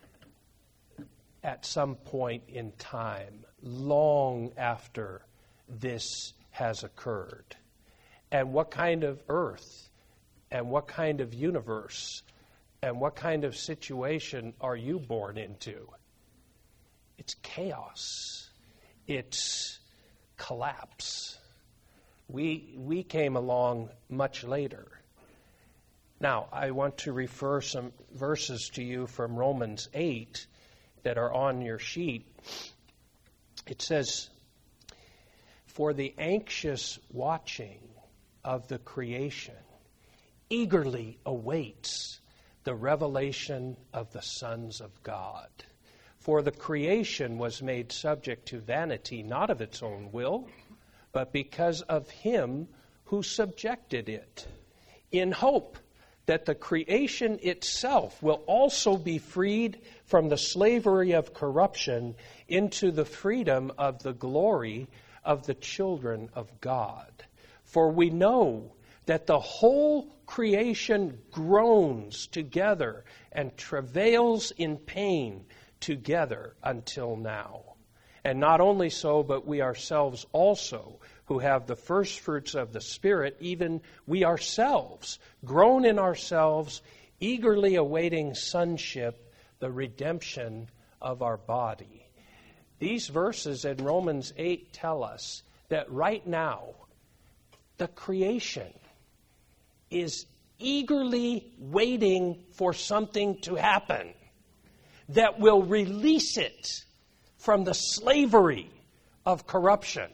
at some point in time, long after this has occurred. And what kind of earth and what kind of universe and what kind of situation are you born into? It's chaos. It's collapse. We came along much later. Now, I want to refer some verses to you from Romans 8 that are on your sheet. It says, "For the anxious watching of the creation eagerly awaits the revelation of the sons of God. For the creation was made subject to vanity, not of its own will, but because of him who subjected it, in hope that the creation itself will also be freed from the slavery of corruption into the freedom of the glory of the children of God. For we know that the whole creation groans together and travails in pain together until now. And not only so, but we ourselves also, who have the first fruits of the Spirit, even we ourselves, groan in ourselves, eagerly awaiting sonship, the redemption of our body. These verses in Romans 8 tell us that right now, the creation is eagerly waiting for something to happen that will release it from the slavery of corruption.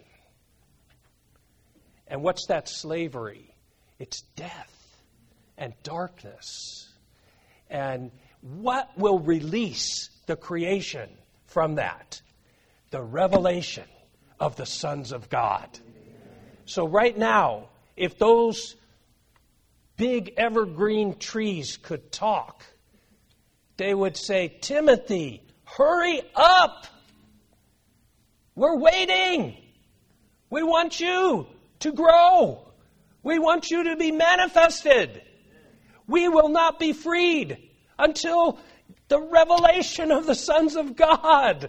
And what's that slavery? It's death and darkness. And what will release the creation from that? The revelation of the sons of God. So right now, if those big evergreen trees could talk, they would say, Timothy, hurry up! We're waiting! We want you to grow. We want you to be manifested. We will not be freed until the revelation of the sons of God.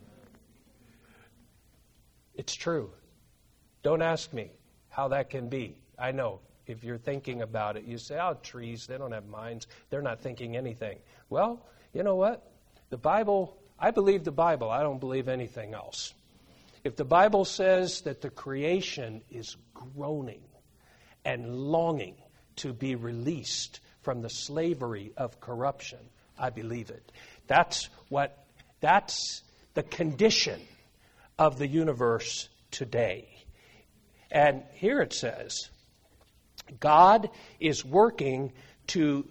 It's true. Don't ask me how that can be. I know. If you're thinking about it, you say, oh, trees, they don't have minds. They're not thinking anything. Well, you know what? The Bible, I believe the Bible. I don't believe anything else. If the Bible says that the creation is groaning and longing to be released from the slavery of corruption, I believe it. That's the condition of the universe today. And here it says, God is working to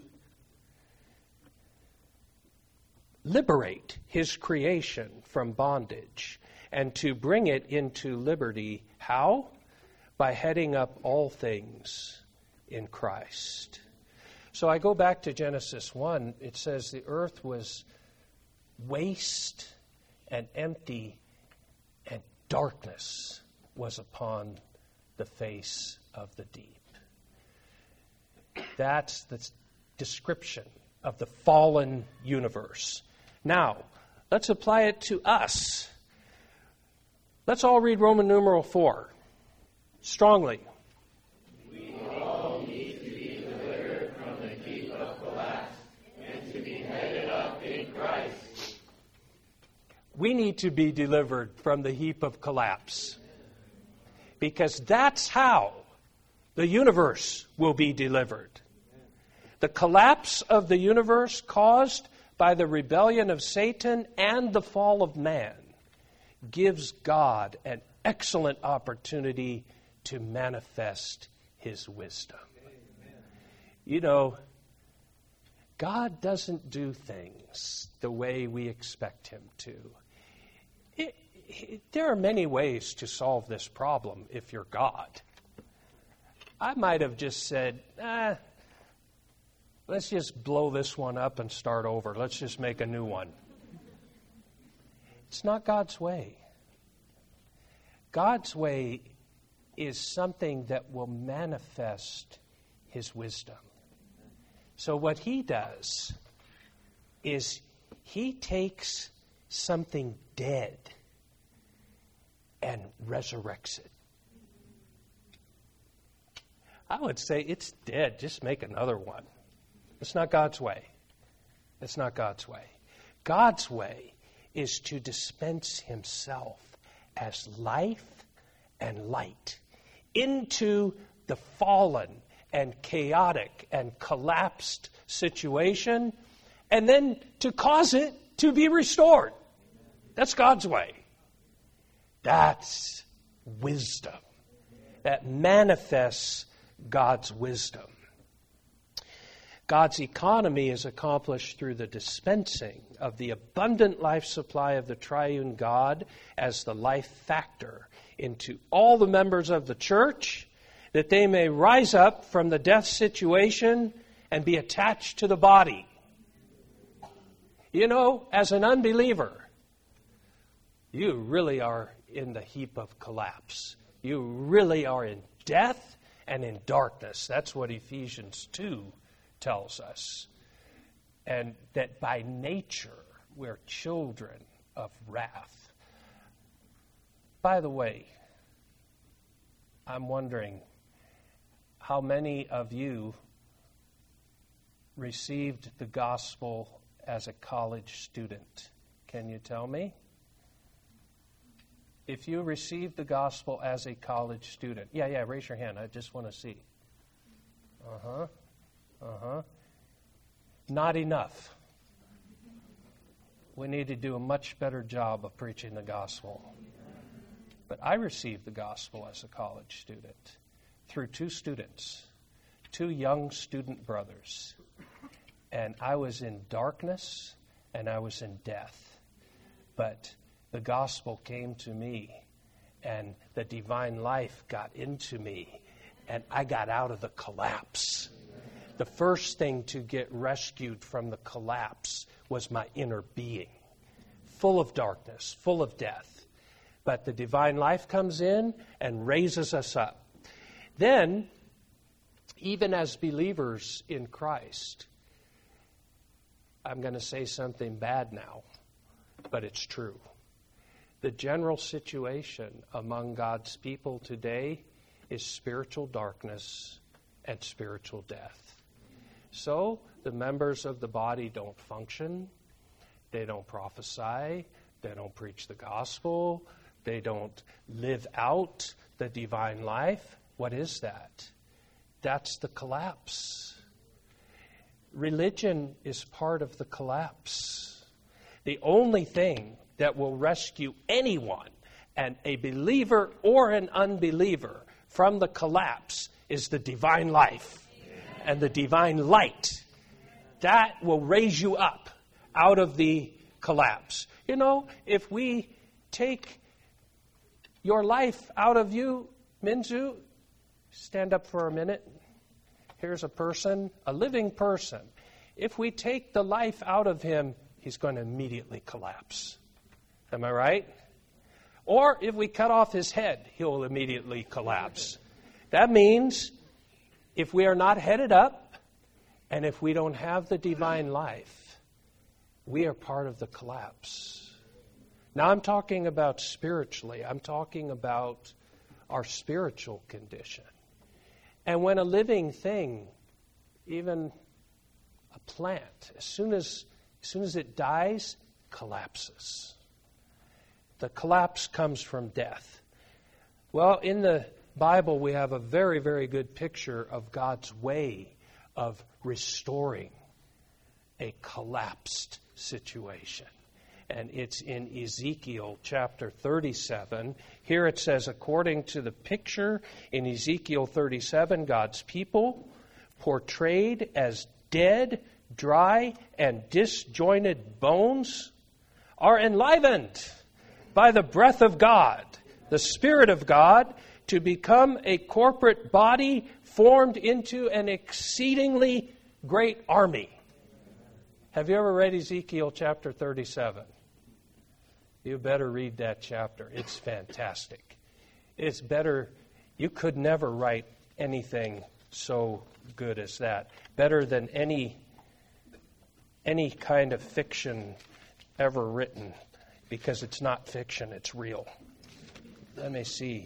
liberate His creation from bondage and to bring it into liberty. How? By heading up all things in Christ. So I go back to Genesis 1. It says the earth was waste and empty, and darkness was upon the face of the deep. That's the description of the fallen universe. Now, let's apply it to us. Let's all read Roman numeral 4 strongly. We all need to be delivered from the heap of collapse and to be headed up in Christ. We need to be delivered from the heap of collapse. Because that's how the universe will be delivered. The collapse of the universe caused by the rebellion of Satan and the fall of man gives God an excellent opportunity to manifest His wisdom. You know, God doesn't do things the way we expect Him to. There are many ways to solve this problem if you're God. I might have just said, let's just blow this one up and start over. Let's just make a new one. It's not God's way. God's way is something that will manifest His wisdom. So what He does is He takes something dead and resurrects it. I would say it's dead. Just make another one. It's not God's way. It's not God's way. God's way is to dispense Himself as life and light into the fallen and chaotic and collapsed situation, and then to cause it to be restored. That's God's way. That's wisdom. That manifests God's wisdom. God's economy is accomplished through the dispensing of the abundant life supply of the triune God as the life factor into all the members of the church, that they may rise up from the death situation and be attached to the body. You know, as an unbeliever, you really are in the heap of collapse. You really are in death and in darkness. That's what Ephesians 2 tells us. And that by nature we're children of wrath. By the way, I'm wondering how many of you received the gospel as a college student. Can you tell me? If you received the gospel as a college student. Yeah, raise your hand. I just want to see. Not enough. We need to do a much better job of preaching the gospel. But I received the gospel as a college student through two students, two young student brothers. And I was in darkness and I was in death. But the gospel came to me and the divine life got into me and I got out of the collapse. The first thing to get rescued from the collapse was my inner being, full of darkness, full of death. But the divine life comes in and raises us up. Then, even as believers in Christ, I'm going to say something bad now, but it's true. The general situation among God's people today is spiritual darkness and spiritual death. So, the members of the body don't function, they don't prophesy, they don't preach the gospel, they don't live out the divine life. What is that? That's the collapse. Religion is part of the collapse. The only thing that will rescue anyone, and a believer or an unbeliever, from the collapse is the divine life and the divine light. That will raise you up out of the collapse. You know, if we take your life out of you, Minzu, stand up for a minute. Here's a person, a living person. If we take the life out of him, he's going to immediately collapse. Am I right? Or if we cut off his head, he'll immediately collapse. That means if we are not headed up and if we don't have the divine life, we are part of the collapse. Now I'm talking about spiritually. I'm talking about our spiritual condition. And when a living thing, even a plant, as soon as it dies, collapses. The collapse comes from death. Well, in the Bible, we have a very, very good picture of God's way of restoring a collapsed situation. And it's in Ezekiel chapter 37. Here it says, according to the picture in Ezekiel 37, God's people, portrayed as dead, dry, and disjointed bones, are enlivened by the breath of God, the Spirit of God, to become a corporate body formed into an exceedingly great army. Have you ever read Ezekiel chapter 37? You better read that chapter. It's fantastic. It's better. You could never write anything so good as that. Better than any kind of fiction ever written, because it's not fiction, it's real. Let me see.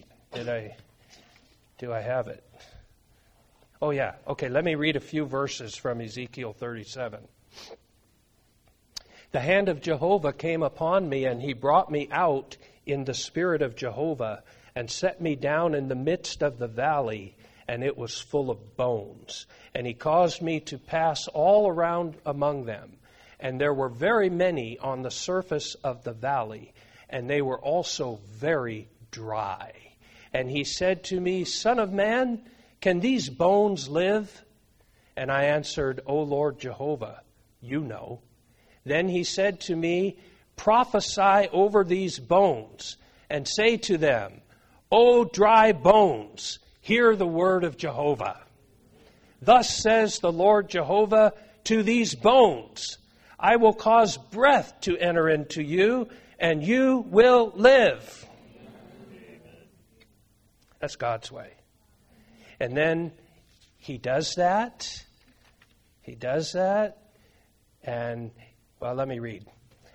Do I have it? Oh yeah. Okay, let me read a few verses from Ezekiel 37. The hand of Jehovah came upon me, and he brought me out in the spirit of Jehovah, and set me down in the midst of the valley, and it was full of bones. And he caused me to pass all around among them. And there were very many on the surface of the valley, and they were also very dry. And he said to me, Son of man, can these bones live? And I answered, O Lord Jehovah, you know. Then he said to me, prophesy over these bones, and say to them, O dry bones, hear the word of Jehovah. Thus says the Lord Jehovah to these bones, I will cause breath to enter into you, and you will live. That's God's way. And then he does that. He does that. And, well, let me read.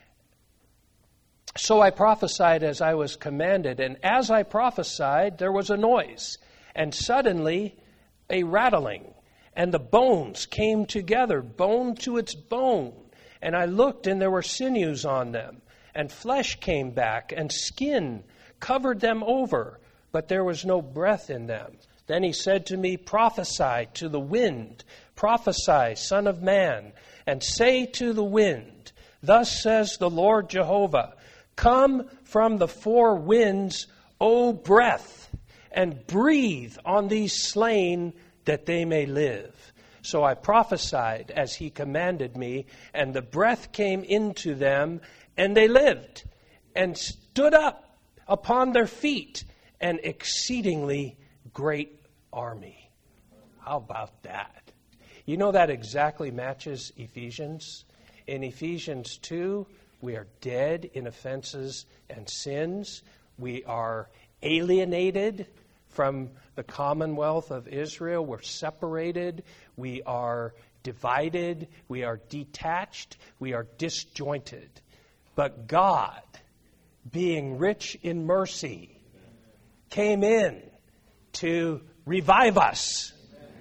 So I prophesied as I was commanded, and as I prophesied, there was a noise, and suddenly a rattling, and the bones came together, bone to its bone. And I looked, and there were sinews on them, and flesh came back, and skin covered them over, but there was no breath in them. Then he said to me, prophesy to the wind, prophesy, Son of man, and say to the wind, thus says the Lord Jehovah, come from the four winds, O breath, and breathe on these slain that they may live. So I prophesied as he commanded me, and the breath came into them, and they lived, and stood up upon their feet, an exceedingly great army. How about that? You know that exactly matches Ephesians. In Ephesians 2, we are dead in offenses and sins. We are alienated from the commonwealth of Israel. We're separated. We are divided. We are detached. We are disjointed. But God, being rich in mercy, came in to revive us,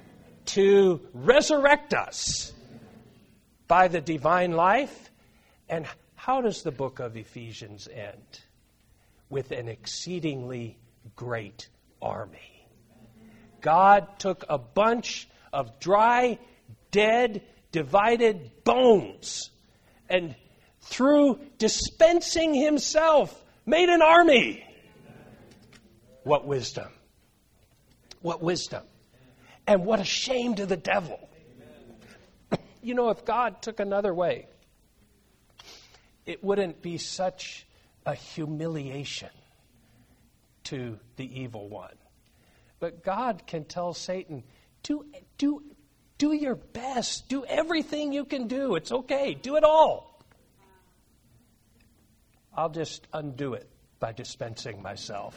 to resurrect us by the divine life. And how does the book of Ephesians end? With an exceedingly great army. God took a bunch of dry, dead, divided bones and through dispensing himself made an army. What wisdom. What wisdom. And what a shame to the devil. You know, if God took another way, it wouldn't be such a humiliation to the evil one. But God can tell Satan, do your best. Do everything you can do. It's okay. Do it all. I'll just undo it by dispensing myself.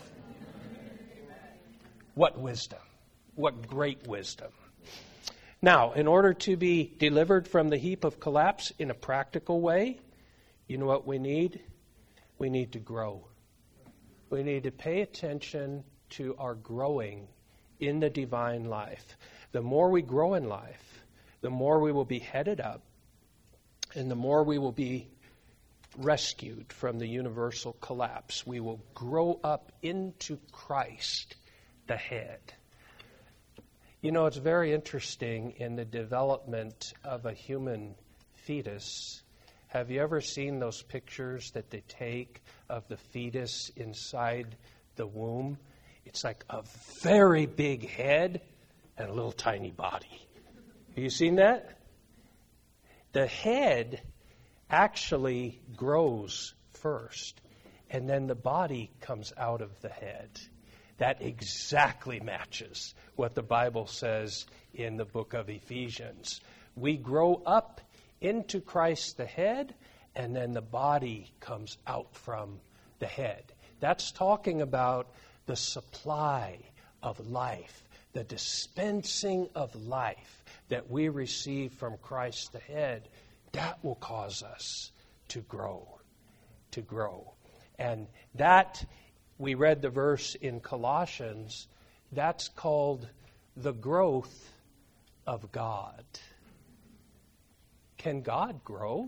What wisdom. What great wisdom. Now, in order to be delivered from the heap of collapse in a practical way, you know what we need? We need to grow. We need to pay attention to our growing in the divine life. The more we grow in life, the more we will be headed up, and the more we will be rescued from the universal collapse. We will grow up into Christ, the head. You know, it's very interesting in the development of a human fetus. Have you ever seen those pictures that they take of the fetus inside the womb? It's like a very big head and a little tiny body. Have you seen that? The head actually grows first, and then the body comes out of the head. That exactly matches what the Bible says in the book of Ephesians. We grow up into Christ the head, and then the body comes out from the head. That's talking about the supply of life, the dispensing of life that we receive from Christ the head. That will cause us to grow, to grow. And that, we read the verse in Colossians, that's called the growth of God. Can God grow?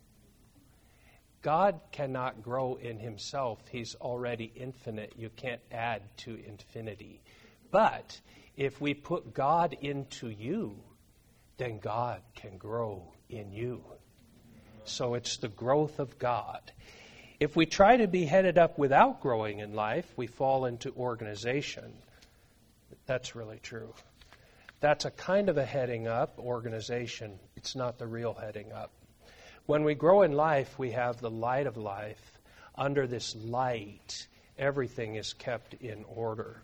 God cannot grow in himself. He's already infinite. You can't add to infinity. But if we put God into you, then God can grow in you. So it's the growth of God. If we try to be headed up without growing in life, we fall into organization. That's really true. That's a kind of a heading up, organization. It's not the real heading up. When we grow in life, we have the light of life. Under this light, everything is kept in order.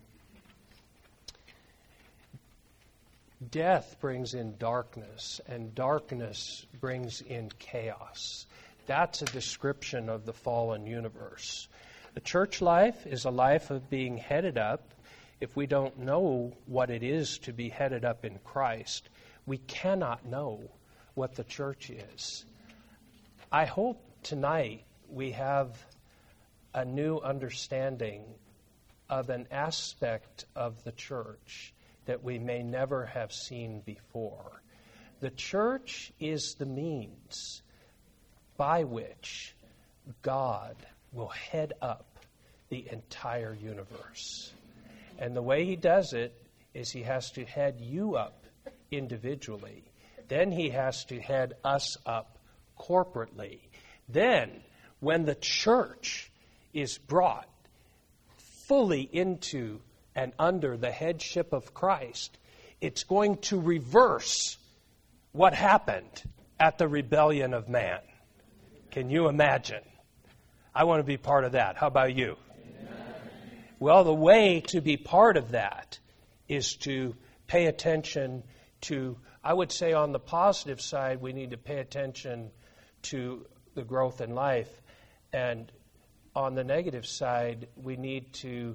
Death brings in darkness, and darkness brings in chaos. That's a description of the fallen universe. The church life is a life of being headed up, if we don't know what it is to be headed up in Christ, we cannot know what the church is. I hope tonight we have a new understanding of an aspect of the church that we may never have seen before. The church is the means by which God will head up the entire universe. And the way he does it is he has to head you up individually. Then he has to head us up corporately. Then, when the church is brought fully into and under the headship of Christ, it's going to reverse what happened at the rebellion of man. Can you imagine? I want to be part of that. How about you? Amen. Well, the way to be part of that is to pay attention to, I would say on the positive side, we need to pay attention to the growth in life. And on the negative side, we need to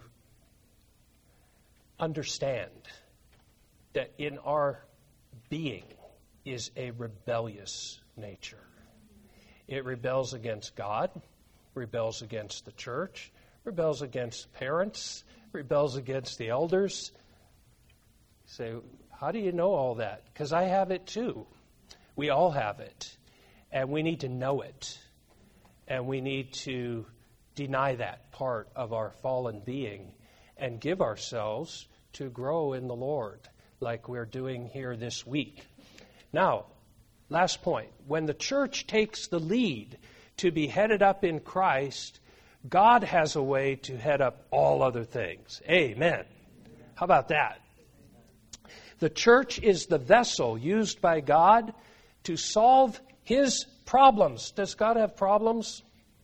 understand that in our being is a rebellious nature. It rebels against God, rebels against the church, rebels against parents, rebels against the elders. You say, how do you know all that? Because I have it too. We all have it. And we need to know it. And we need to deny that part of our fallen being and give ourselves to grow in the Lord like we're doing here this week. Now, last point. When the church takes the lead to be headed up in Christ, God has a way to head up all other things. Amen. How about that? The church is the vessel used by God to solve his problems. Does God have problems?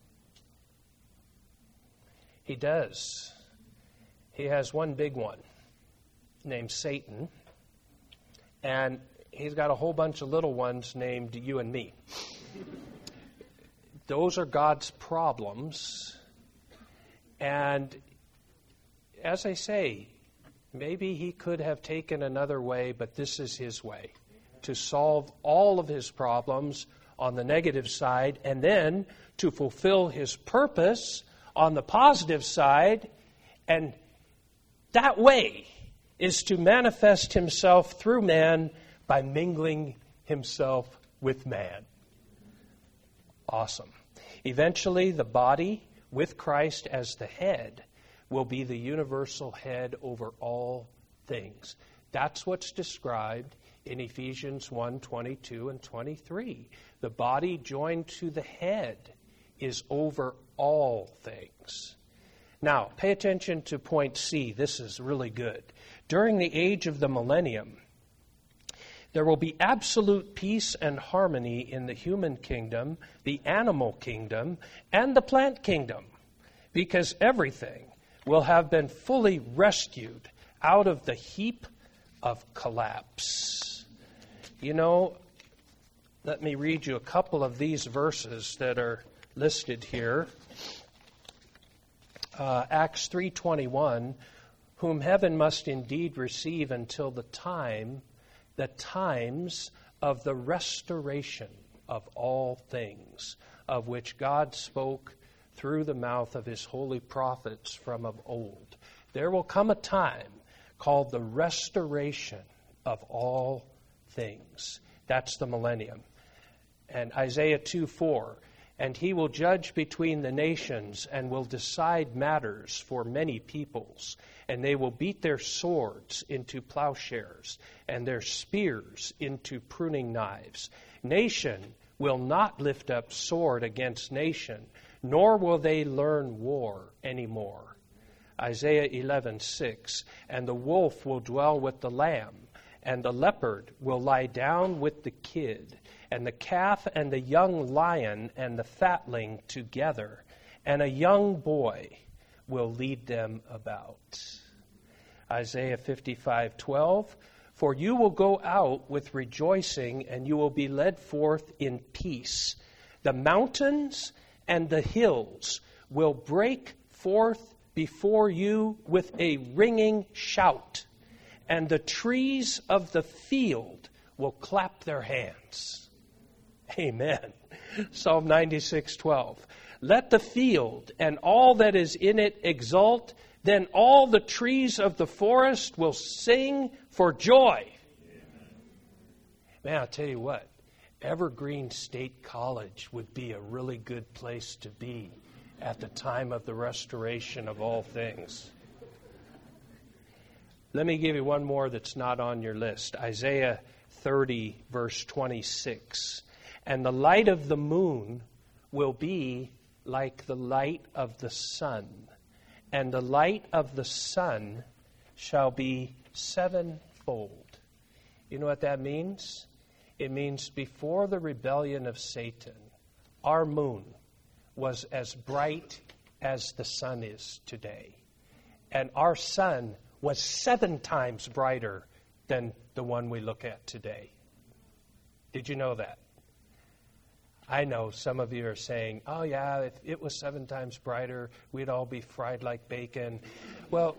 He does. He has one big one named Satan, and he's got a whole bunch of little ones named you and me. Those are God's problems. And as I say, maybe he could have taken another way, but this is his way to solve all of his problems on the negative side, and then to fulfill his purpose on the positive side. And that way is to manifest himself through man by mingling himself with man. Awesome. Eventually, the body, with Christ as the head, will be the universal head over all things. That's what's described in Ephesians 1:22 and 23. The body joined to the head is over all things. Now, pay attention to point C. This is really good. During the age of the millennium, there will be absolute peace and harmony in the human kingdom, the animal kingdom, and the plant kingdom, because everything will have been fully rescued out of the heap of collapse. You know, let me read you a couple of these verses that are listed here. Acts 3:21, whom heaven must indeed receive until the times of the restoration of all things, of which God spoke through the mouth of his holy prophets from of old. There will come a time called the restoration of all things. That's the millennium. And Isaiah 2:4, and he will judge between the nations and will decide matters for many peoples. And they will beat their swords into plowshares and their spears into pruning knives. Nation will not lift up sword against nation, nor will they learn war anymore. Isaiah 11:6, and the wolf will dwell with the lamb, and the leopard will lie down with the kid, and the calf and the young lion and the fatling together, and a young boy will lead them about. Isaiah 55:12, for you will go out with rejoicing, and you will be led forth in peace. The mountains and the hills will break forth before you with a ringing shout, and the trees of the field will clap their hands. Amen. Psalm 96:12. Let the field and all that is in it exult, then all the trees of the forest will sing for joy. Man, I'll tell you what, Evergreen State College would be a really good place to be at the time of the restoration of all things. Let me give you one more that's not on your list. Isaiah 30, verse 26. And the light of the moon will be like the light of the sun, and the light of the sun shall be sevenfold. You know what that means? It means before the rebellion of Satan, our moon was as bright as the sun is today. And our sun was 7 times brighter than the one we look at today. Did you know that? I know some of you are saying, oh yeah, if it was 7 times brighter, we'd all be fried like bacon. Well,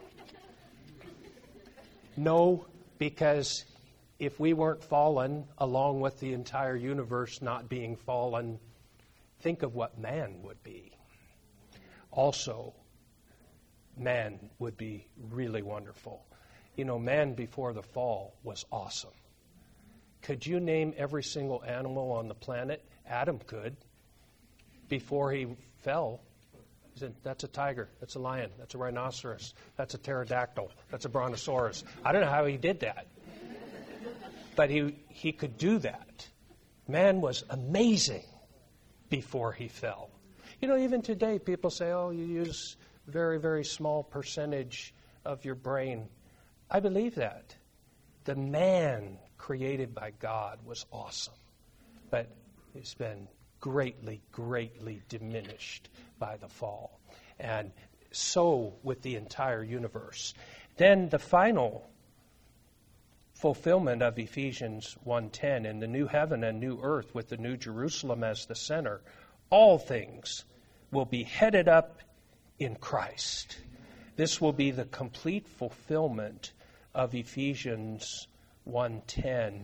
no, because if we weren't fallen, along with the entire universe not being fallen, think of what man would be. Also, man would be really wonderful. You know, man before the fall was awesome. Could you name every single animal on the planet? Adam could. Before he fell, he said, that's a tiger, that's a lion, that's a rhinoceros, that's a pterodactyl, that's a brontosaurus. I don't know how he did that. But he could do that. Man was amazing before he fell. You know, even today people say, oh, you use very, very small percentage of your brain. I believe that. The man created by God was awesome. But it's been greatly, greatly diminished by the fall. And so with the entire universe. Then the final fulfillment of Ephesians 1:10, in the new heaven and new earth with the new Jerusalem as the center, all things will be headed up in Christ. This will be the complete fulfillment of Ephesians 1:10.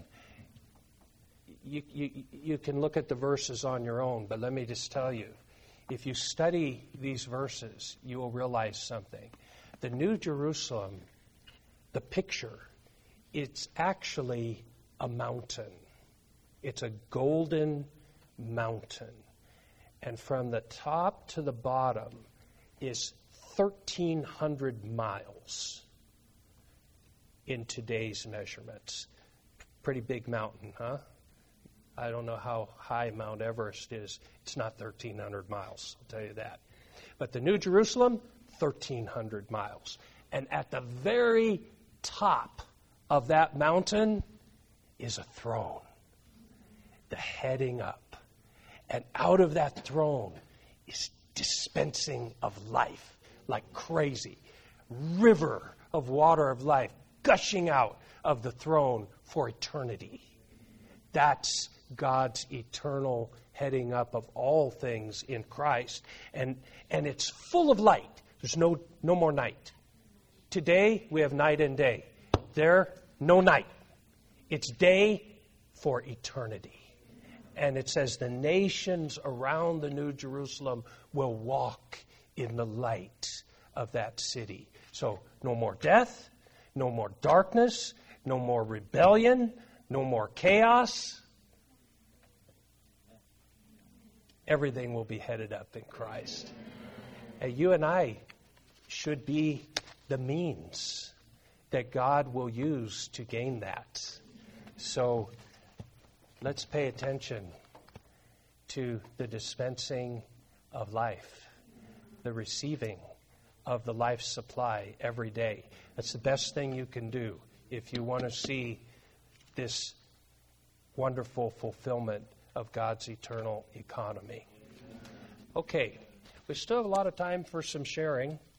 You can look at the verses on your own, but let me just tell you, if you study these verses, you will realize something. The New Jerusalem, the picture, it's actually a mountain. It's a golden mountain. And from the top to the bottom is 1,300 miles in today's measurements. Pretty big mountain, huh? I don't know how high Mount Everest is. It's not 1,300 miles, I'll tell you that. But the New Jerusalem, 1,300 miles. And at the very top of that mountain is a throne, the heading up. And out of that throne is dispensing of life like crazy. River of water of life gushing out of the throne for eternity. That's God's eternal heading up of all things in Christ. And it's full of light. There's no more night. Today, we have night and day. There, no night. It's day for eternity. And it says the nations around the New Jerusalem will walk in the light of that city. So no more death, no more darkness, no more rebellion, no more chaos. Everything will be headed up in Christ. And you and I should be the means that God will use to gain that. So let's pay attention to the dispensing of life, the receiving of the life supply every day. That's the best thing you can do if you want to see this wonderful fulfillment of God's eternal economy. Okay, we still have a lot of time for some sharing.